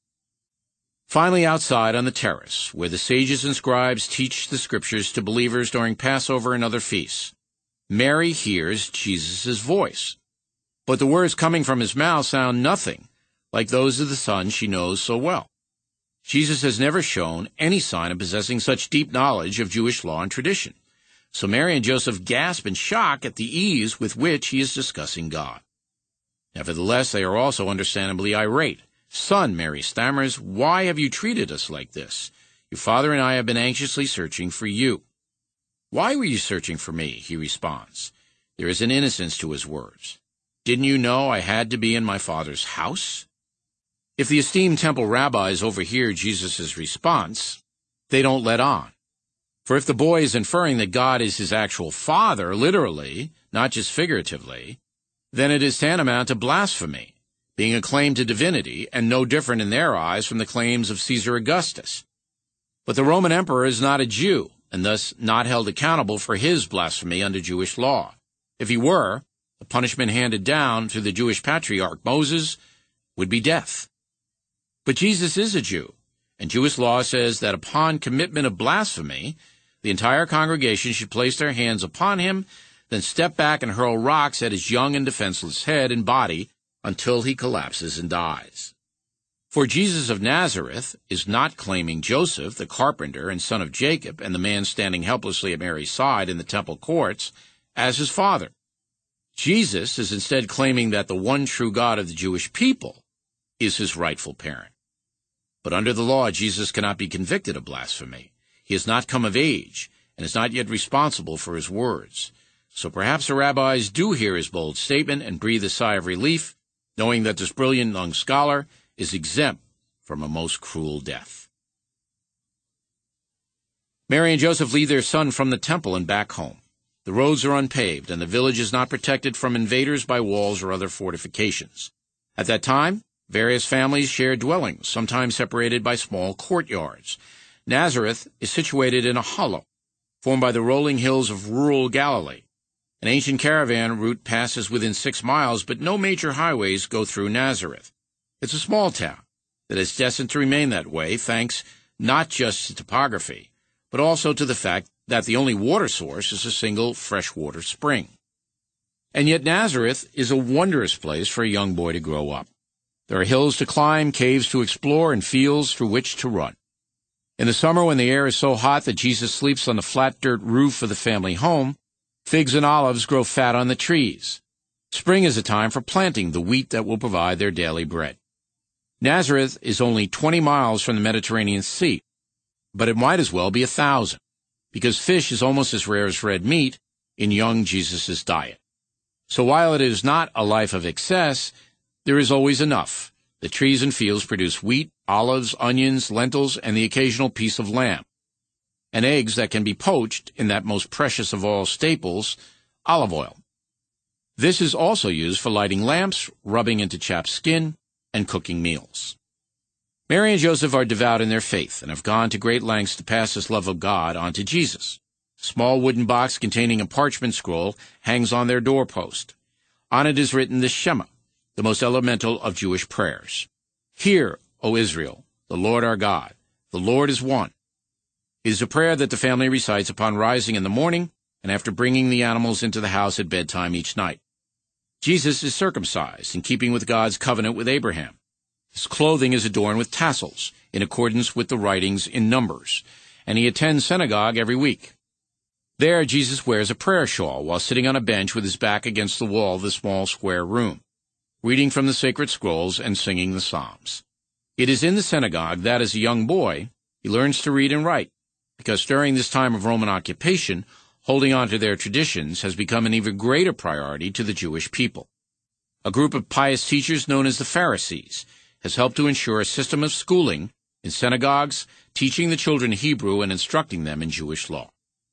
[SPEAKER 1] Finally, outside on the terrace, where the sages and scribes teach the scriptures to believers during Passover and other feasts, Mary hears Jesus' voice. But the words coming from his mouth sound nothing like those of the Son she knows so well. Jesus has never shown any sign of possessing such deep knowledge of Jewish law and tradition. So Mary and Joseph gasp in shock at the ease with which he is discussing God. Nevertheless, they are also understandably irate. "Son," Mary stammers, "why have you treated us like this? Your father and I have been anxiously searching for you." "Why were you searching for me?" he responds. There is an innocence to his words. "Didn't you know I had to be in my Father's house?" If the esteemed temple rabbis overhear Jesus' response, they don't let on. For if the boy is inferring that God is his actual father, literally, not just figuratively, then it is tantamount to blasphemy, being a claim to divinity, and no different in their eyes from the claims of Caesar Augustus. But the Roman emperor is not a Jew, and thus not held accountable for his blasphemy under Jewish law. If he were, the punishment handed down through the Jewish patriarch Moses would be death. But Jesus is a Jew, and Jewish law says that upon commitment of blasphemy, the entire congregation should place their hands upon him, then step back and hurl rocks at his young and defenseless head and body until he collapses and dies. For Jesus of Nazareth is not claiming Joseph, the carpenter and son of Jacob, and the man standing helplessly at Mary's side in the temple courts, as his father. Jesus is instead claiming that the one true God of the Jewish people is his rightful parent. But under the law, Jesus cannot be convicted of blasphemy. He has not come of age, and is not yet responsible for his words. So perhaps the rabbis do hear his bold statement and breathe a sigh of relief, knowing that this brilliant young scholar is exempt from a most cruel death. Mary and Joseph lead their son from the temple and back home. The roads are unpaved, and the village is not protected from invaders by walls or other fortifications. At that time, various families shared dwellings, sometimes separated by small courtyards. Nazareth is situated in a hollow, formed by the rolling hills of rural Galilee. An ancient caravan route passes within 6 miles, but no major highways go through Nazareth. It's a small town that is destined to remain that way, thanks not just to topography, but also to the fact that the only water source is a single freshwater spring. And yet Nazareth is a wondrous place for a young boy to grow up. There are hills to climb, caves to explore, and fields through which to run. In the summer, when the air is so hot that Jesus sleeps on the flat dirt roof of the family home, figs and olives grow fat on the trees. Spring is a time for planting the wheat that will provide their daily bread. Nazareth is only 20 miles from the Mediterranean Sea, but it might as well be 1,000, because fish is almost as rare as red meat in young Jesus' diet. So while it is not a life of excess, there is always enough. The trees and fields produce wheat, olives, onions, lentils, and the occasional piece of lamb, and eggs that can be poached in that most precious of all staples, olive oil. This is also used for lighting lamps, rubbing into chapped skin, and cooking meals. Mary and Joseph are devout in their faith and have gone to great lengths to pass this love of God on to Jesus. A small wooden box containing a parchment scroll hangs on their doorpost. On it is written the Shema, the most elemental of Jewish prayers. Hear, O Israel, the Lord our God, the Lord is one. It is a prayer that the family recites upon rising in the morning and after bringing the animals into the house at bedtime each night. Jesus is circumcised in keeping with God's covenant with Abraham. His clothing is adorned with tassels in accordance with the writings in Numbers, and he attends synagogue every week. There Jesus wears a prayer shawl while sitting on a bench with his back against the wall of the small square room, reading from the sacred scrolls and singing the Psalms. It is in the synagogue that, as a young boy, he learns to read and write, because during this time of Roman occupation, holding on to their traditions has become an even greater priority to the Jewish people. A group of pious teachers known as the Pharisees has helped to ensure a system of schooling in synagogues, teaching the children Hebrew and instructing them in Jewish law.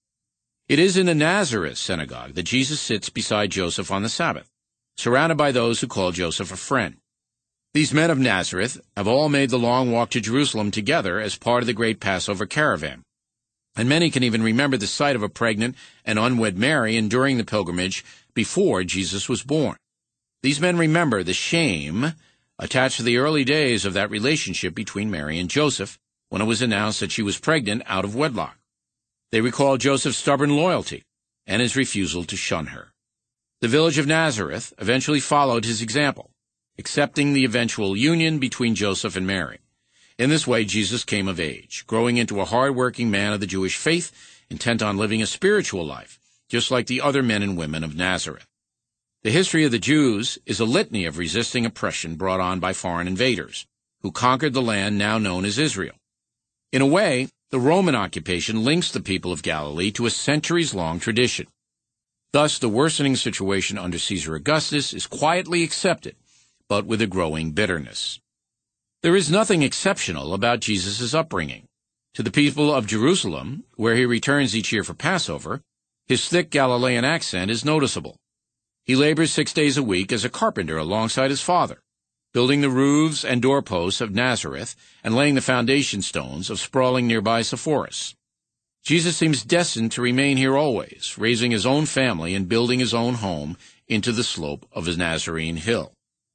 [SPEAKER 1] It is in the Nazareth synagogue that Jesus sits beside Joseph on the Sabbath, surrounded by those who call Joseph a friend. These men of Nazareth have all made the long walk to Jerusalem together as part of the great Passover caravan, and many can even remember the sight of a pregnant and unwed Mary enduring the pilgrimage before Jesus was born. These men remember the shame attached to the early days of that relationship between Mary and Joseph when it was announced that she was pregnant out of wedlock. They recall Joseph's stubborn loyalty and his refusal to shun her. The village of Nazareth eventually followed his example, accepting the eventual union between Joseph and Mary. In this way, Jesus came of age, growing into a hard-working man of the Jewish faith, intent on living a spiritual life, just like the other men and women of Nazareth. The history of the Jews is a litany of resisting oppression brought on by foreign invaders, who conquered the land now known as Israel. In a way, the Roman occupation links the people of Galilee to a centuries-long tradition. Thus, the worsening situation under Caesar Augustus is quietly accepted, but with a growing bitterness. There is nothing exceptional about Jesus' upbringing. To the people of Jerusalem, where he returns each year for Passover, his thick Galilean accent is noticeable. He labors 6 days a week as a carpenter alongside his father, building the roofs and doorposts of Nazareth and laying the foundation stones of sprawling nearby Sepphoris. Jesus seems destined to remain here always, raising his own family and building his own home into the slope of his Nazarene hill.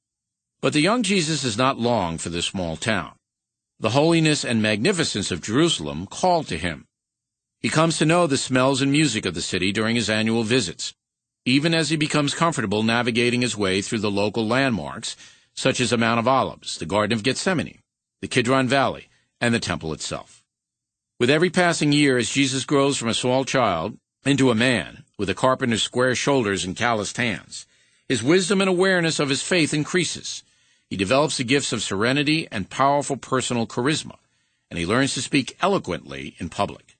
[SPEAKER 1] But the young Jesus is not long for this small town. The holiness and magnificence of Jerusalem call to him. He comes to know the smells and music of the city during his annual visits, even as he becomes comfortable navigating his way through the local landmarks, such as the Mount of Olives, the Garden of Gethsemane, the Kidron Valley, and the temple itself. With every passing year, as Jesus grows from a small child into a man with a carpenter's square shoulders and calloused hands, his wisdom and awareness of his faith increases. He develops the gifts of serenity and powerful personal charisma, and he learns to speak eloquently in public.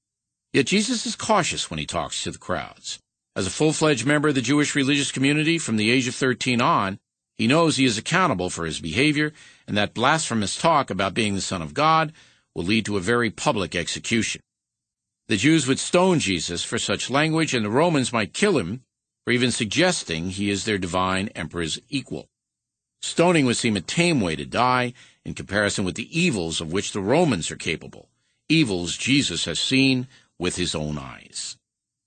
[SPEAKER 1] Yet Jesus is cautious when he talks to the crowds. As a full-fledged member of the Jewish religious community from the age of 13 on, he knows he is accountable for his behavior, and that blasphemous talk about being the Son of God will lead to a very public execution. The Jews would stone Jesus for such language, and the Romans might kill him for even suggesting he is their divine emperor's equal. Stoning would seem a tame way to die in comparison with the evils of which the Romans are capable, evils Jesus has seen with his own eyes.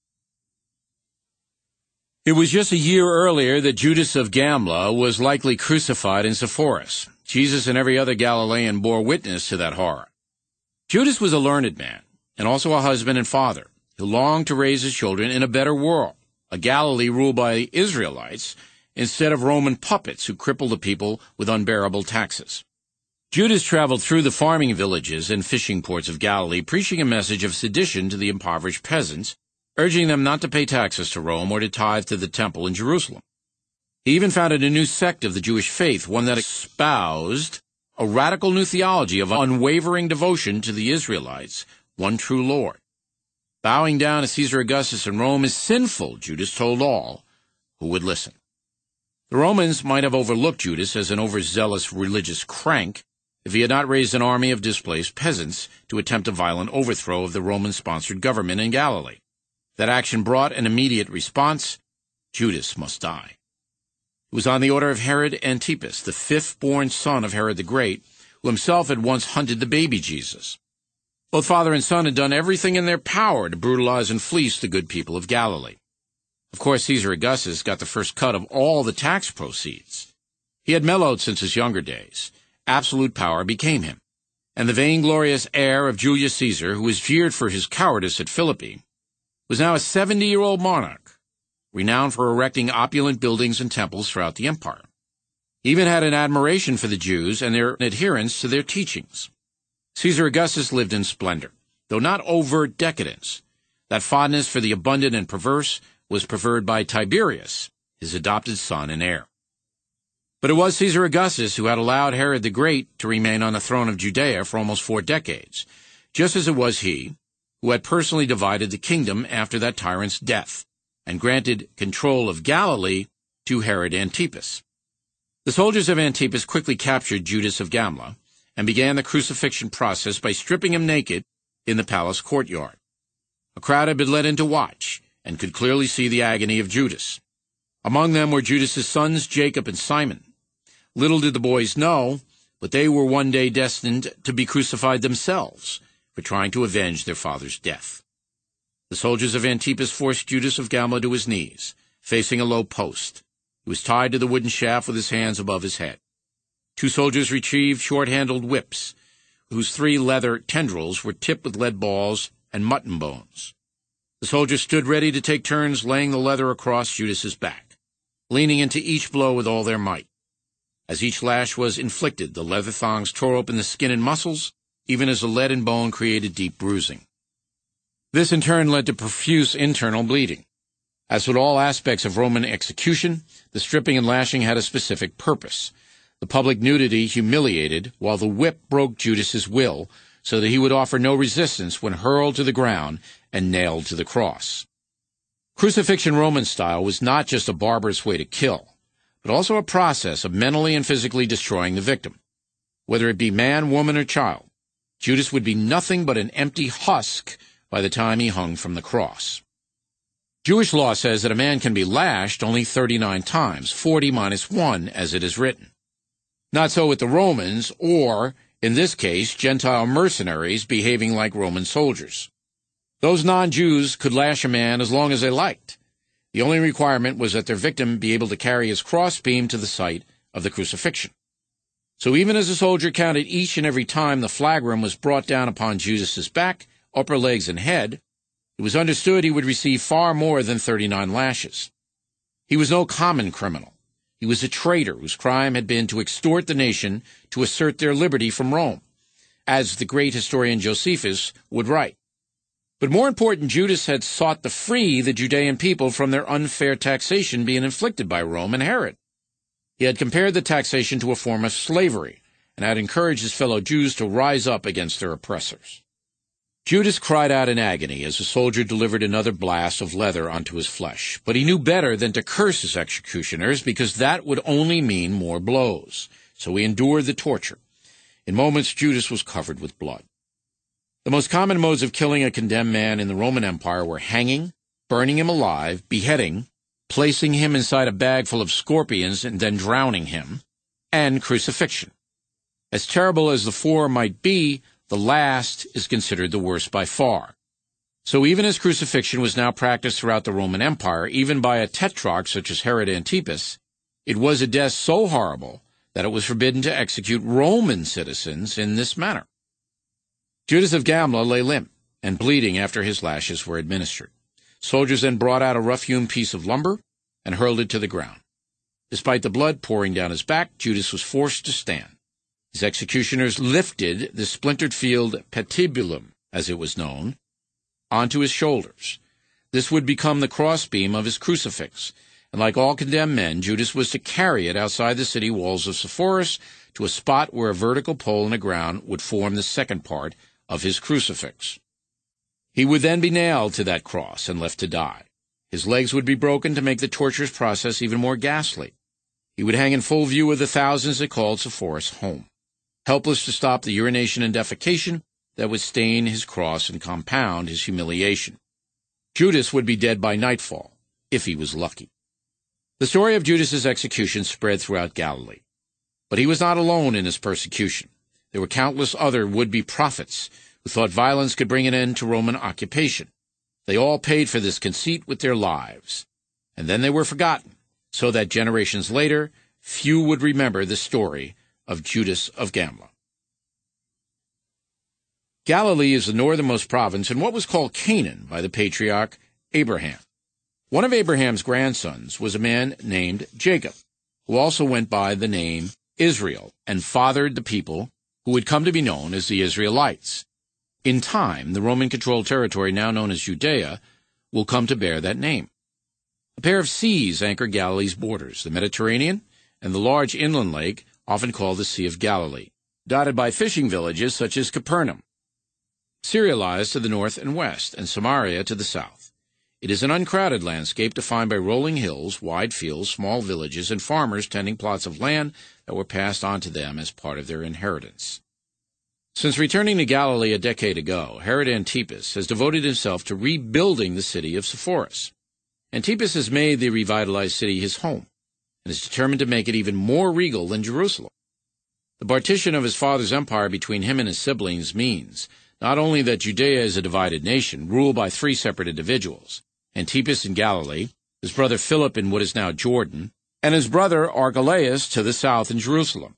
[SPEAKER 1] It was just a year earlier that Judas of Gamla was likely crucified in Sepphoris. Jesus and every other Galilean bore witness to that horror. Judas was a learned man. and also a husband and father, who longed to raise his children in a better world, a Galilee ruled by Israelites, instead of Roman puppets who crippled the people with unbearable taxes. Judas traveled through the farming villages and fishing ports of Galilee, preaching a message of sedition to the impoverished peasants, urging them not to pay taxes to Rome or to tithe to the temple in Jerusalem. He even founded a new sect of the Jewish faith, one that espoused a radical new theology of unwavering devotion to the Israelites, one true Lord. Bowing down to Caesar Augustus in Rome is sinful, Judas told all who would listen. The Romans might have overlooked Judas as an overzealous religious crank if he had not raised an army of displaced peasants to attempt a violent overthrow of the Roman-sponsored government in Galilee. That action brought an immediate response. Judas must die. It was on the order of Herod Antipas, the fifth-born son of Herod the Great, who himself had once hunted the baby Jesus. Both father and son had done everything in their power to brutalize and fleece the good people of Galilee. Of course, Caesar Augustus got the first cut of all the tax proceeds. He had mellowed since his younger days. Absolute power became him. And the vainglorious heir of Julius Caesar, who was jeered for his cowardice at Philippi, was now a 70-year-old monarch, renowned for erecting opulent buildings and temples throughout the empire. He even had an admiration for the Jews and their adherence to their teachings. Caesar Augustus lived in splendor, though not overt decadence. That fondness for the abundant and perverse was preferred by Tiberius, his adopted son and heir. But it was Caesar Augustus who had allowed Herod the Great to remain on the throne of Judea for almost 4 decades, just as it was he who had personally divided the kingdom after that tyrant's death, and granted control of Galilee to Herod Antipas. The soldiers of Antipas quickly captured Judas of Gamla and began the crucifixion process by stripping him naked in the palace courtyard. A crowd had been let in to watch and could clearly see the agony of Judas. Among them were Judas's sons Jacob and Simon. Little did the boys know, but they were one day destined to be crucified themselves for trying to avenge their father's death. The soldiers of Antipas forced Judas of Gamla to his knees, facing a low post. He was tied to the wooden shaft with his hands above his head. 2 soldiers retrieved short-handled whips, whose 3 leather tendrils were tipped with lead balls and mutton bones. The soldiers stood ready to take turns laying the leather across Judas's back, leaning into each blow with all their might. As each lash was inflicted, the leather thongs tore open the skin and muscles, even as the lead and bone created deep bruising. This in turn led to profuse internal bleeding. As with all aspects of Roman execution, the stripping and lashing had a specific purpose. The public nudity humiliated, while the whip broke Judas's will, so that he would offer no resistance when hurled to the ground and nailed to the cross. Crucifixion Roman style was not just a barbarous way to kill, but also a process of mentally and physically destroying the victim. Whether it be man, woman, or child, Judas would be nothing but an empty husk by the time he hung from the cross. Jewish law says that a man can be lashed only 39 times, 40 minus 1, as it is written. Not so with the Romans, or, in this case, Gentile mercenaries behaving like Roman soldiers. Those non-Jews could lash a man as long as they liked. The only requirement was that their victim be able to carry his crossbeam to the site of the crucifixion. So even as the soldier counted each and every time the flagrum was brought down upon Judas's back, upper legs, and head, it was understood he would receive far more than 39 lashes. He was no common criminal. He was a traitor whose crime had been to extort the nation to assert their liberty from Rome, as the great historian Josephus would write. But more important, Judas had sought to free the Judean people from their unfair taxation being inflicted by Rome and Herod. He had compared the taxation to a form of slavery, and had encouraged his fellow Jews to rise up against their oppressors. Judas cried out in agony as the soldier delivered another blast of leather onto his flesh, but he knew better than to curse his executioners, because that would only mean more blows. So he endured the torture. In moments, Judas was covered with blood. The most common modes of killing a condemned man in the Roman Empire were hanging, burning him alive, beheading, placing him inside a bag full of scorpions and then drowning him, and crucifixion. As terrible as the former might be, the last is considered the worst by far. So even as crucifixion was now practiced throughout the Roman Empire, even by a tetrarch such as Herod Antipas, it was a death so horrible that it was forbidden to execute Roman citizens in this manner. Judas of Gamla lay limp, and bleeding after his lashes were administered. Soldiers then brought out a rough-hewn piece of lumber and hurled it to the ground. Despite the blood pouring down his back, Judas was forced to stand. His executioners lifted the splintered field patibulum, as it was known, onto his shoulders. This would become the crossbeam of his crucifix, and like all condemned men, Judas was to carry it outside the city walls of Sepphoris to a spot where a vertical pole in the ground would form the second part of his crucifix. He would then be nailed to that cross and left to die. His legs would be broken to make the torturous process even more ghastly. He would hang in full view of the thousands that called Sepphoris home, helpless to stop the urination and defecation that would stain his cross and compound his humiliation. Judas would be dead by nightfall, if he was lucky. The story of Judas's execution spread throughout Galilee. But he was not alone in his persecution. There were countless other would-be prophets who thought violence could bring an end to Roman occupation. They all paid for this conceit with their lives. And then they were forgotten, so that generations later, few would remember the story of Judas of Gamla. Galilee is the northernmost province in what was called Canaan by the patriarch Abraham. One of Abraham's grandsons was a man named Jacob, who also went by the name Israel and fathered the people who would come to be known as the Israelites. In time, the Roman-controlled territory now known as Judea will come to bear that name. A pair of seas anchor Galilee's borders, the Mediterranean and the large inland lake often called the Sea of Galilee, dotted by fishing villages such as Capernaum. Syria lies to the north and west, and Samaria to the south. It is an uncrowded landscape defined by rolling hills, wide fields, small villages, and farmers tending plots of land that were passed on to them as part of their inheritance. Since returning to Galilee a decade ago, Herod Antipas has devoted himself to rebuilding the city of Sepphoris. Antipas has made the revitalized city his home, and is determined to make it even more regal than Jerusalem. The partition of his father's empire between him and his siblings means not only that Judea is a divided nation, ruled by three separate individuals, Antipas in Galilee, his brother Philip in what is now Jordan, and his brother Archelaus to the south in Jerusalem,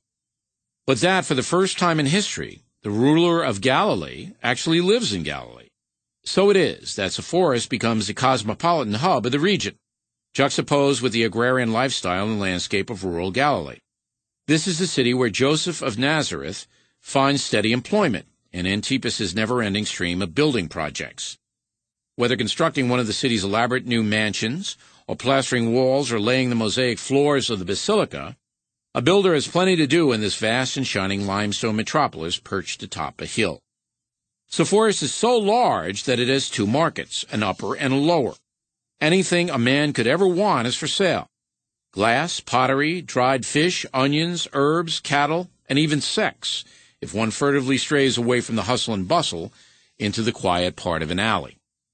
[SPEAKER 1] but that for the first time in history, the ruler of Galilee actually lives in Galilee. So it is that Sepphoris becomes the cosmopolitan hub of the region, juxtaposed with the agrarian lifestyle and landscape of rural Galilee. This is the city where Joseph of Nazareth finds steady employment in Antipas's never-ending stream of building projects. Whether constructing one of the city's elaborate new mansions, or plastering walls, or laying the mosaic floors of the basilica, a builder has plenty to do in this vast and shining limestone metropolis perched atop a hill. Sepphoris is so large that it has two markets, an upper and a lower. Anything a man could ever want is for sale. Glass, pottery, dried fish, onions, herbs, cattle, and even sex, if one furtively strays away from the hustle and bustle into the quiet part of an alley.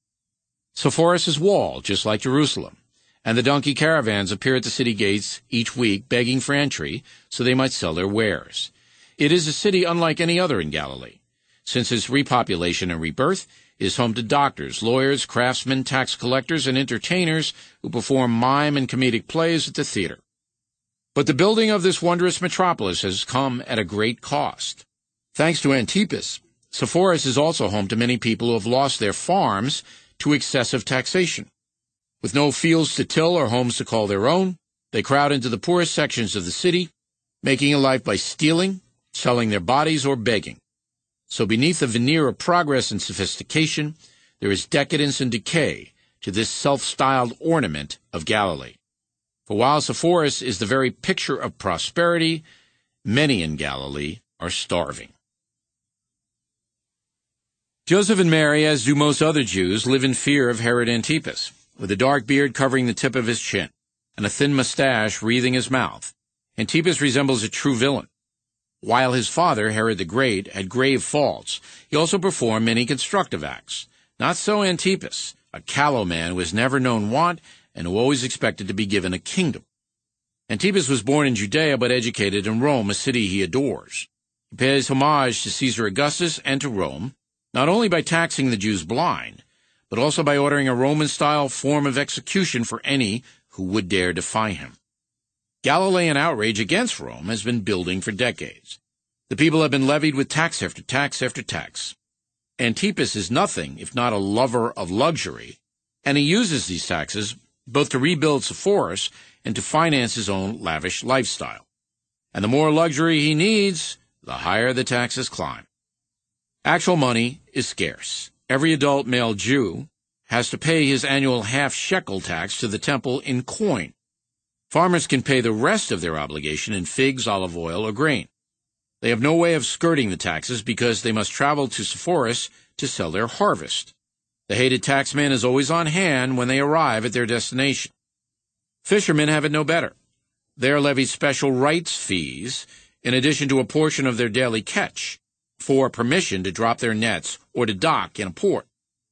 [SPEAKER 1] Sepphoris is walled, just like Jerusalem, and the donkey caravans appear at the city gates each week begging for entry so they might sell their wares. It is a city unlike any other in Galilee. Since its repopulation and rebirth, it is home to doctors, lawyers, craftsmen, tax collectors, and entertainers who perform mime and comedic plays at the theater. But the building of this wondrous metropolis has come at a great cost. Thanks to Antipas, Sepphoris is also home to many people who have lost their farms to excessive taxation. With no fields to till or homes to call their own, they crowd into the poorest sections of the city, making a life by stealing, selling their bodies, or begging. So beneath the veneer of progress and sophistication, there is decadence and decay to this self-styled ornament of Galilee. For while Sepphoris is the very picture of prosperity, many in Galilee are starving. Joseph and Mary, as do most other Jews, live in fear of Herod Antipas, with a dark beard covering the tip of his chin, and a thin mustache wreathing his mouth. Antipas resembles a true villain. While his father, Herod the Great, had grave faults, he also performed many constructive acts. Not so Antipas, a callow man who has never known want and who always expected to be given a kingdom. Antipas was born in Judea but educated in Rome, a city he adores. He pays homage to Caesar Augustus and to Rome, not only by taxing the Jews blind, but also by ordering a Roman-style form of execution for any who would dare defy him. Galilean outrage against Rome has been building for decades. The people have been levied with tax after tax after tax. Antipas is nothing if not a lover of luxury, and he uses these taxes both to rebuild Sepphoris and to finance his own lavish lifestyle. And the more luxury he needs, the higher the taxes climb. Actual money is scarce. Every adult male Jew has to pay his annual half-shekel tax to the temple in coin. Farmers can pay the rest of their obligation in figs, olive oil, or grain. They have no way of skirting the taxes because they must travel to Sepphoris to sell their harvest. The hated taxman is always on hand when they arrive at their destination. Fishermen have it no better. They are levied special rights fees in addition to a portion of their daily catch for permission to drop their nets or to dock in a port.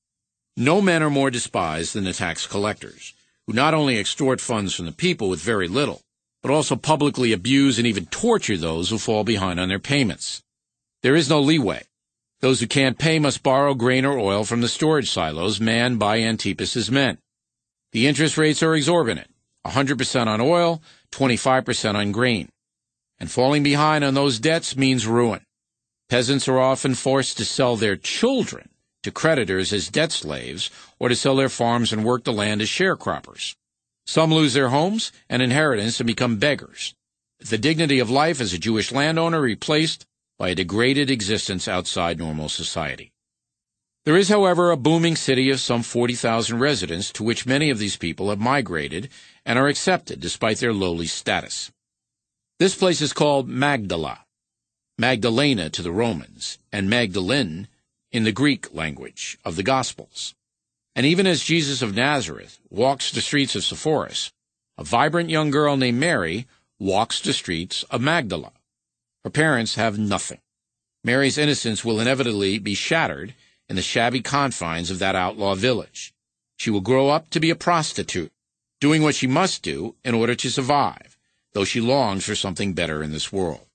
[SPEAKER 1] No men are more despised than the tax collectors, who not only extort funds from the people with very little, but also publicly abuse and even torture those who fall behind on their payments. There is no leeway. Those who can't pay must borrow grain or oil from the storage silos manned by Antipas's men. The interest rates are exorbitant, 100% on oil, 25% on grain. And falling behind on those debts means ruin. Peasants are often forced to sell their children to creditors as debt slaves or to sell their farms and work the land as sharecroppers. Some lose their homes and inheritance and become beggars. The dignity of life as a Jewish landowner replaced by a degraded existence outside normal society. There is, however, a booming city of some 40,000 residents to which many of these people have migrated and are accepted despite their lowly status. This place is called Magdala, Magdalena to the Romans, and Magdalene in the Greek language of the Gospels. And even as Jesus of Nazareth walks the streets of Sepphoris, a vibrant young girl named Mary walks the streets of Magdala. Her parents have nothing. Mary's innocence will inevitably be shattered in the shabby confines of that outlaw village. She will grow up to be a prostitute, doing what she must do in order to survive, though she longs for something better in this world.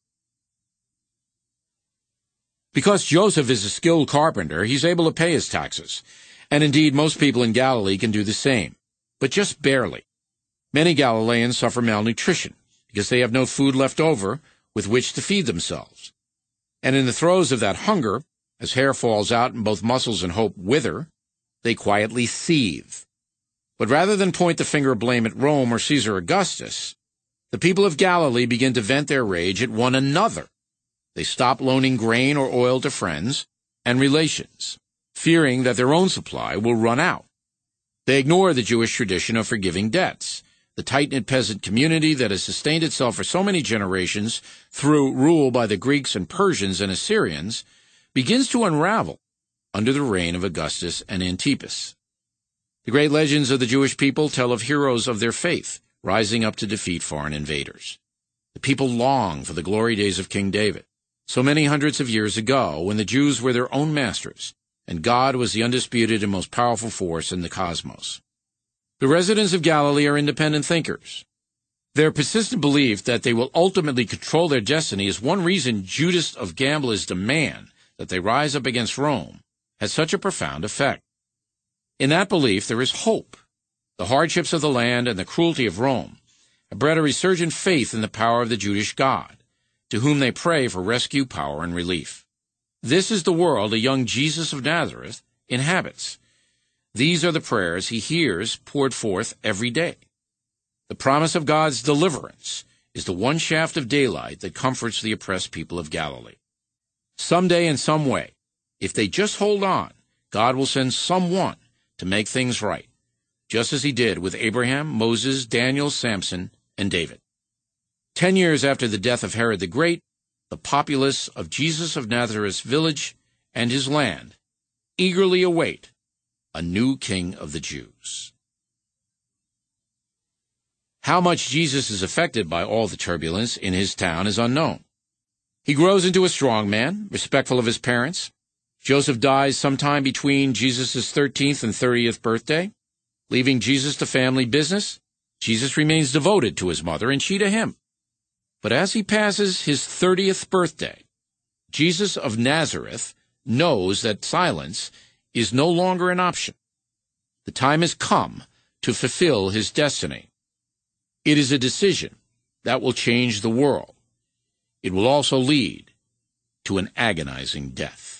[SPEAKER 1] Because Joseph is a skilled carpenter, he's able to pay his taxes. And indeed, most people in Galilee can do the same, but just barely. Many Galileans suffer malnutrition because they have no food left over with which to feed themselves. And in the throes of that hunger, as hair falls out and both muscles and hope wither, they quietly seethe. But rather than point the finger of blame at Rome or Caesar Augustus, the people of Galilee begin to vent their rage at one another. They stop loaning grain or oil to friends and relations, fearing that their own supply will run out. They ignore the Jewish tradition of forgiving debts. The tight-knit peasant community that has sustained itself for so many generations through rule by the Greeks and Persians and Assyrians begins to unravel under the reign of Augustus and Antipas. The great legends of the Jewish people tell of heroes of their faith rising up to defeat foreign invaders. The people long for the glory days of King David, so many hundreds of years ago when the Jews were their own masters, and God was the undisputed and most powerful force in the cosmos. The residents of Galilee are independent thinkers. Their persistent belief that they will ultimately control their destiny is one reason Judas of Gamblers' demand that they rise up against Rome has such a profound effect. In that belief there is hope. The hardships of the land and the cruelty of Rome have bred a resurgent faith in the power of the Jewish God, to whom they pray for rescue, power, and relief. This is the world a young Jesus of Nazareth inhabits. These are the prayers he hears poured forth every day. The promise of God's deliverance is the one shaft of daylight that comforts the oppressed people of Galilee. Someday in some way, if they just hold on, God will send someone to make things right, just as he did with Abraham, Moses, Daniel, Samson, and David. 10 years after the death of Herod the Great, the populace of Jesus of Nazareth's village and his land eagerly await a new king of the Jews. How much Jesus is affected by all the turbulence in his town is unknown. He grows into a strong man, respectful of his parents. Joseph dies sometime between Jesus' 13th and 30th birthday. Leaving Jesus to family business, Jesus remains devoted to his mother and she to him. But as he passes his 30th birthday, Jesus of Nazareth knows that silence is no longer an option. The time has come to fulfill his destiny. It is a decision that will change the world. It will also lead to an agonizing death.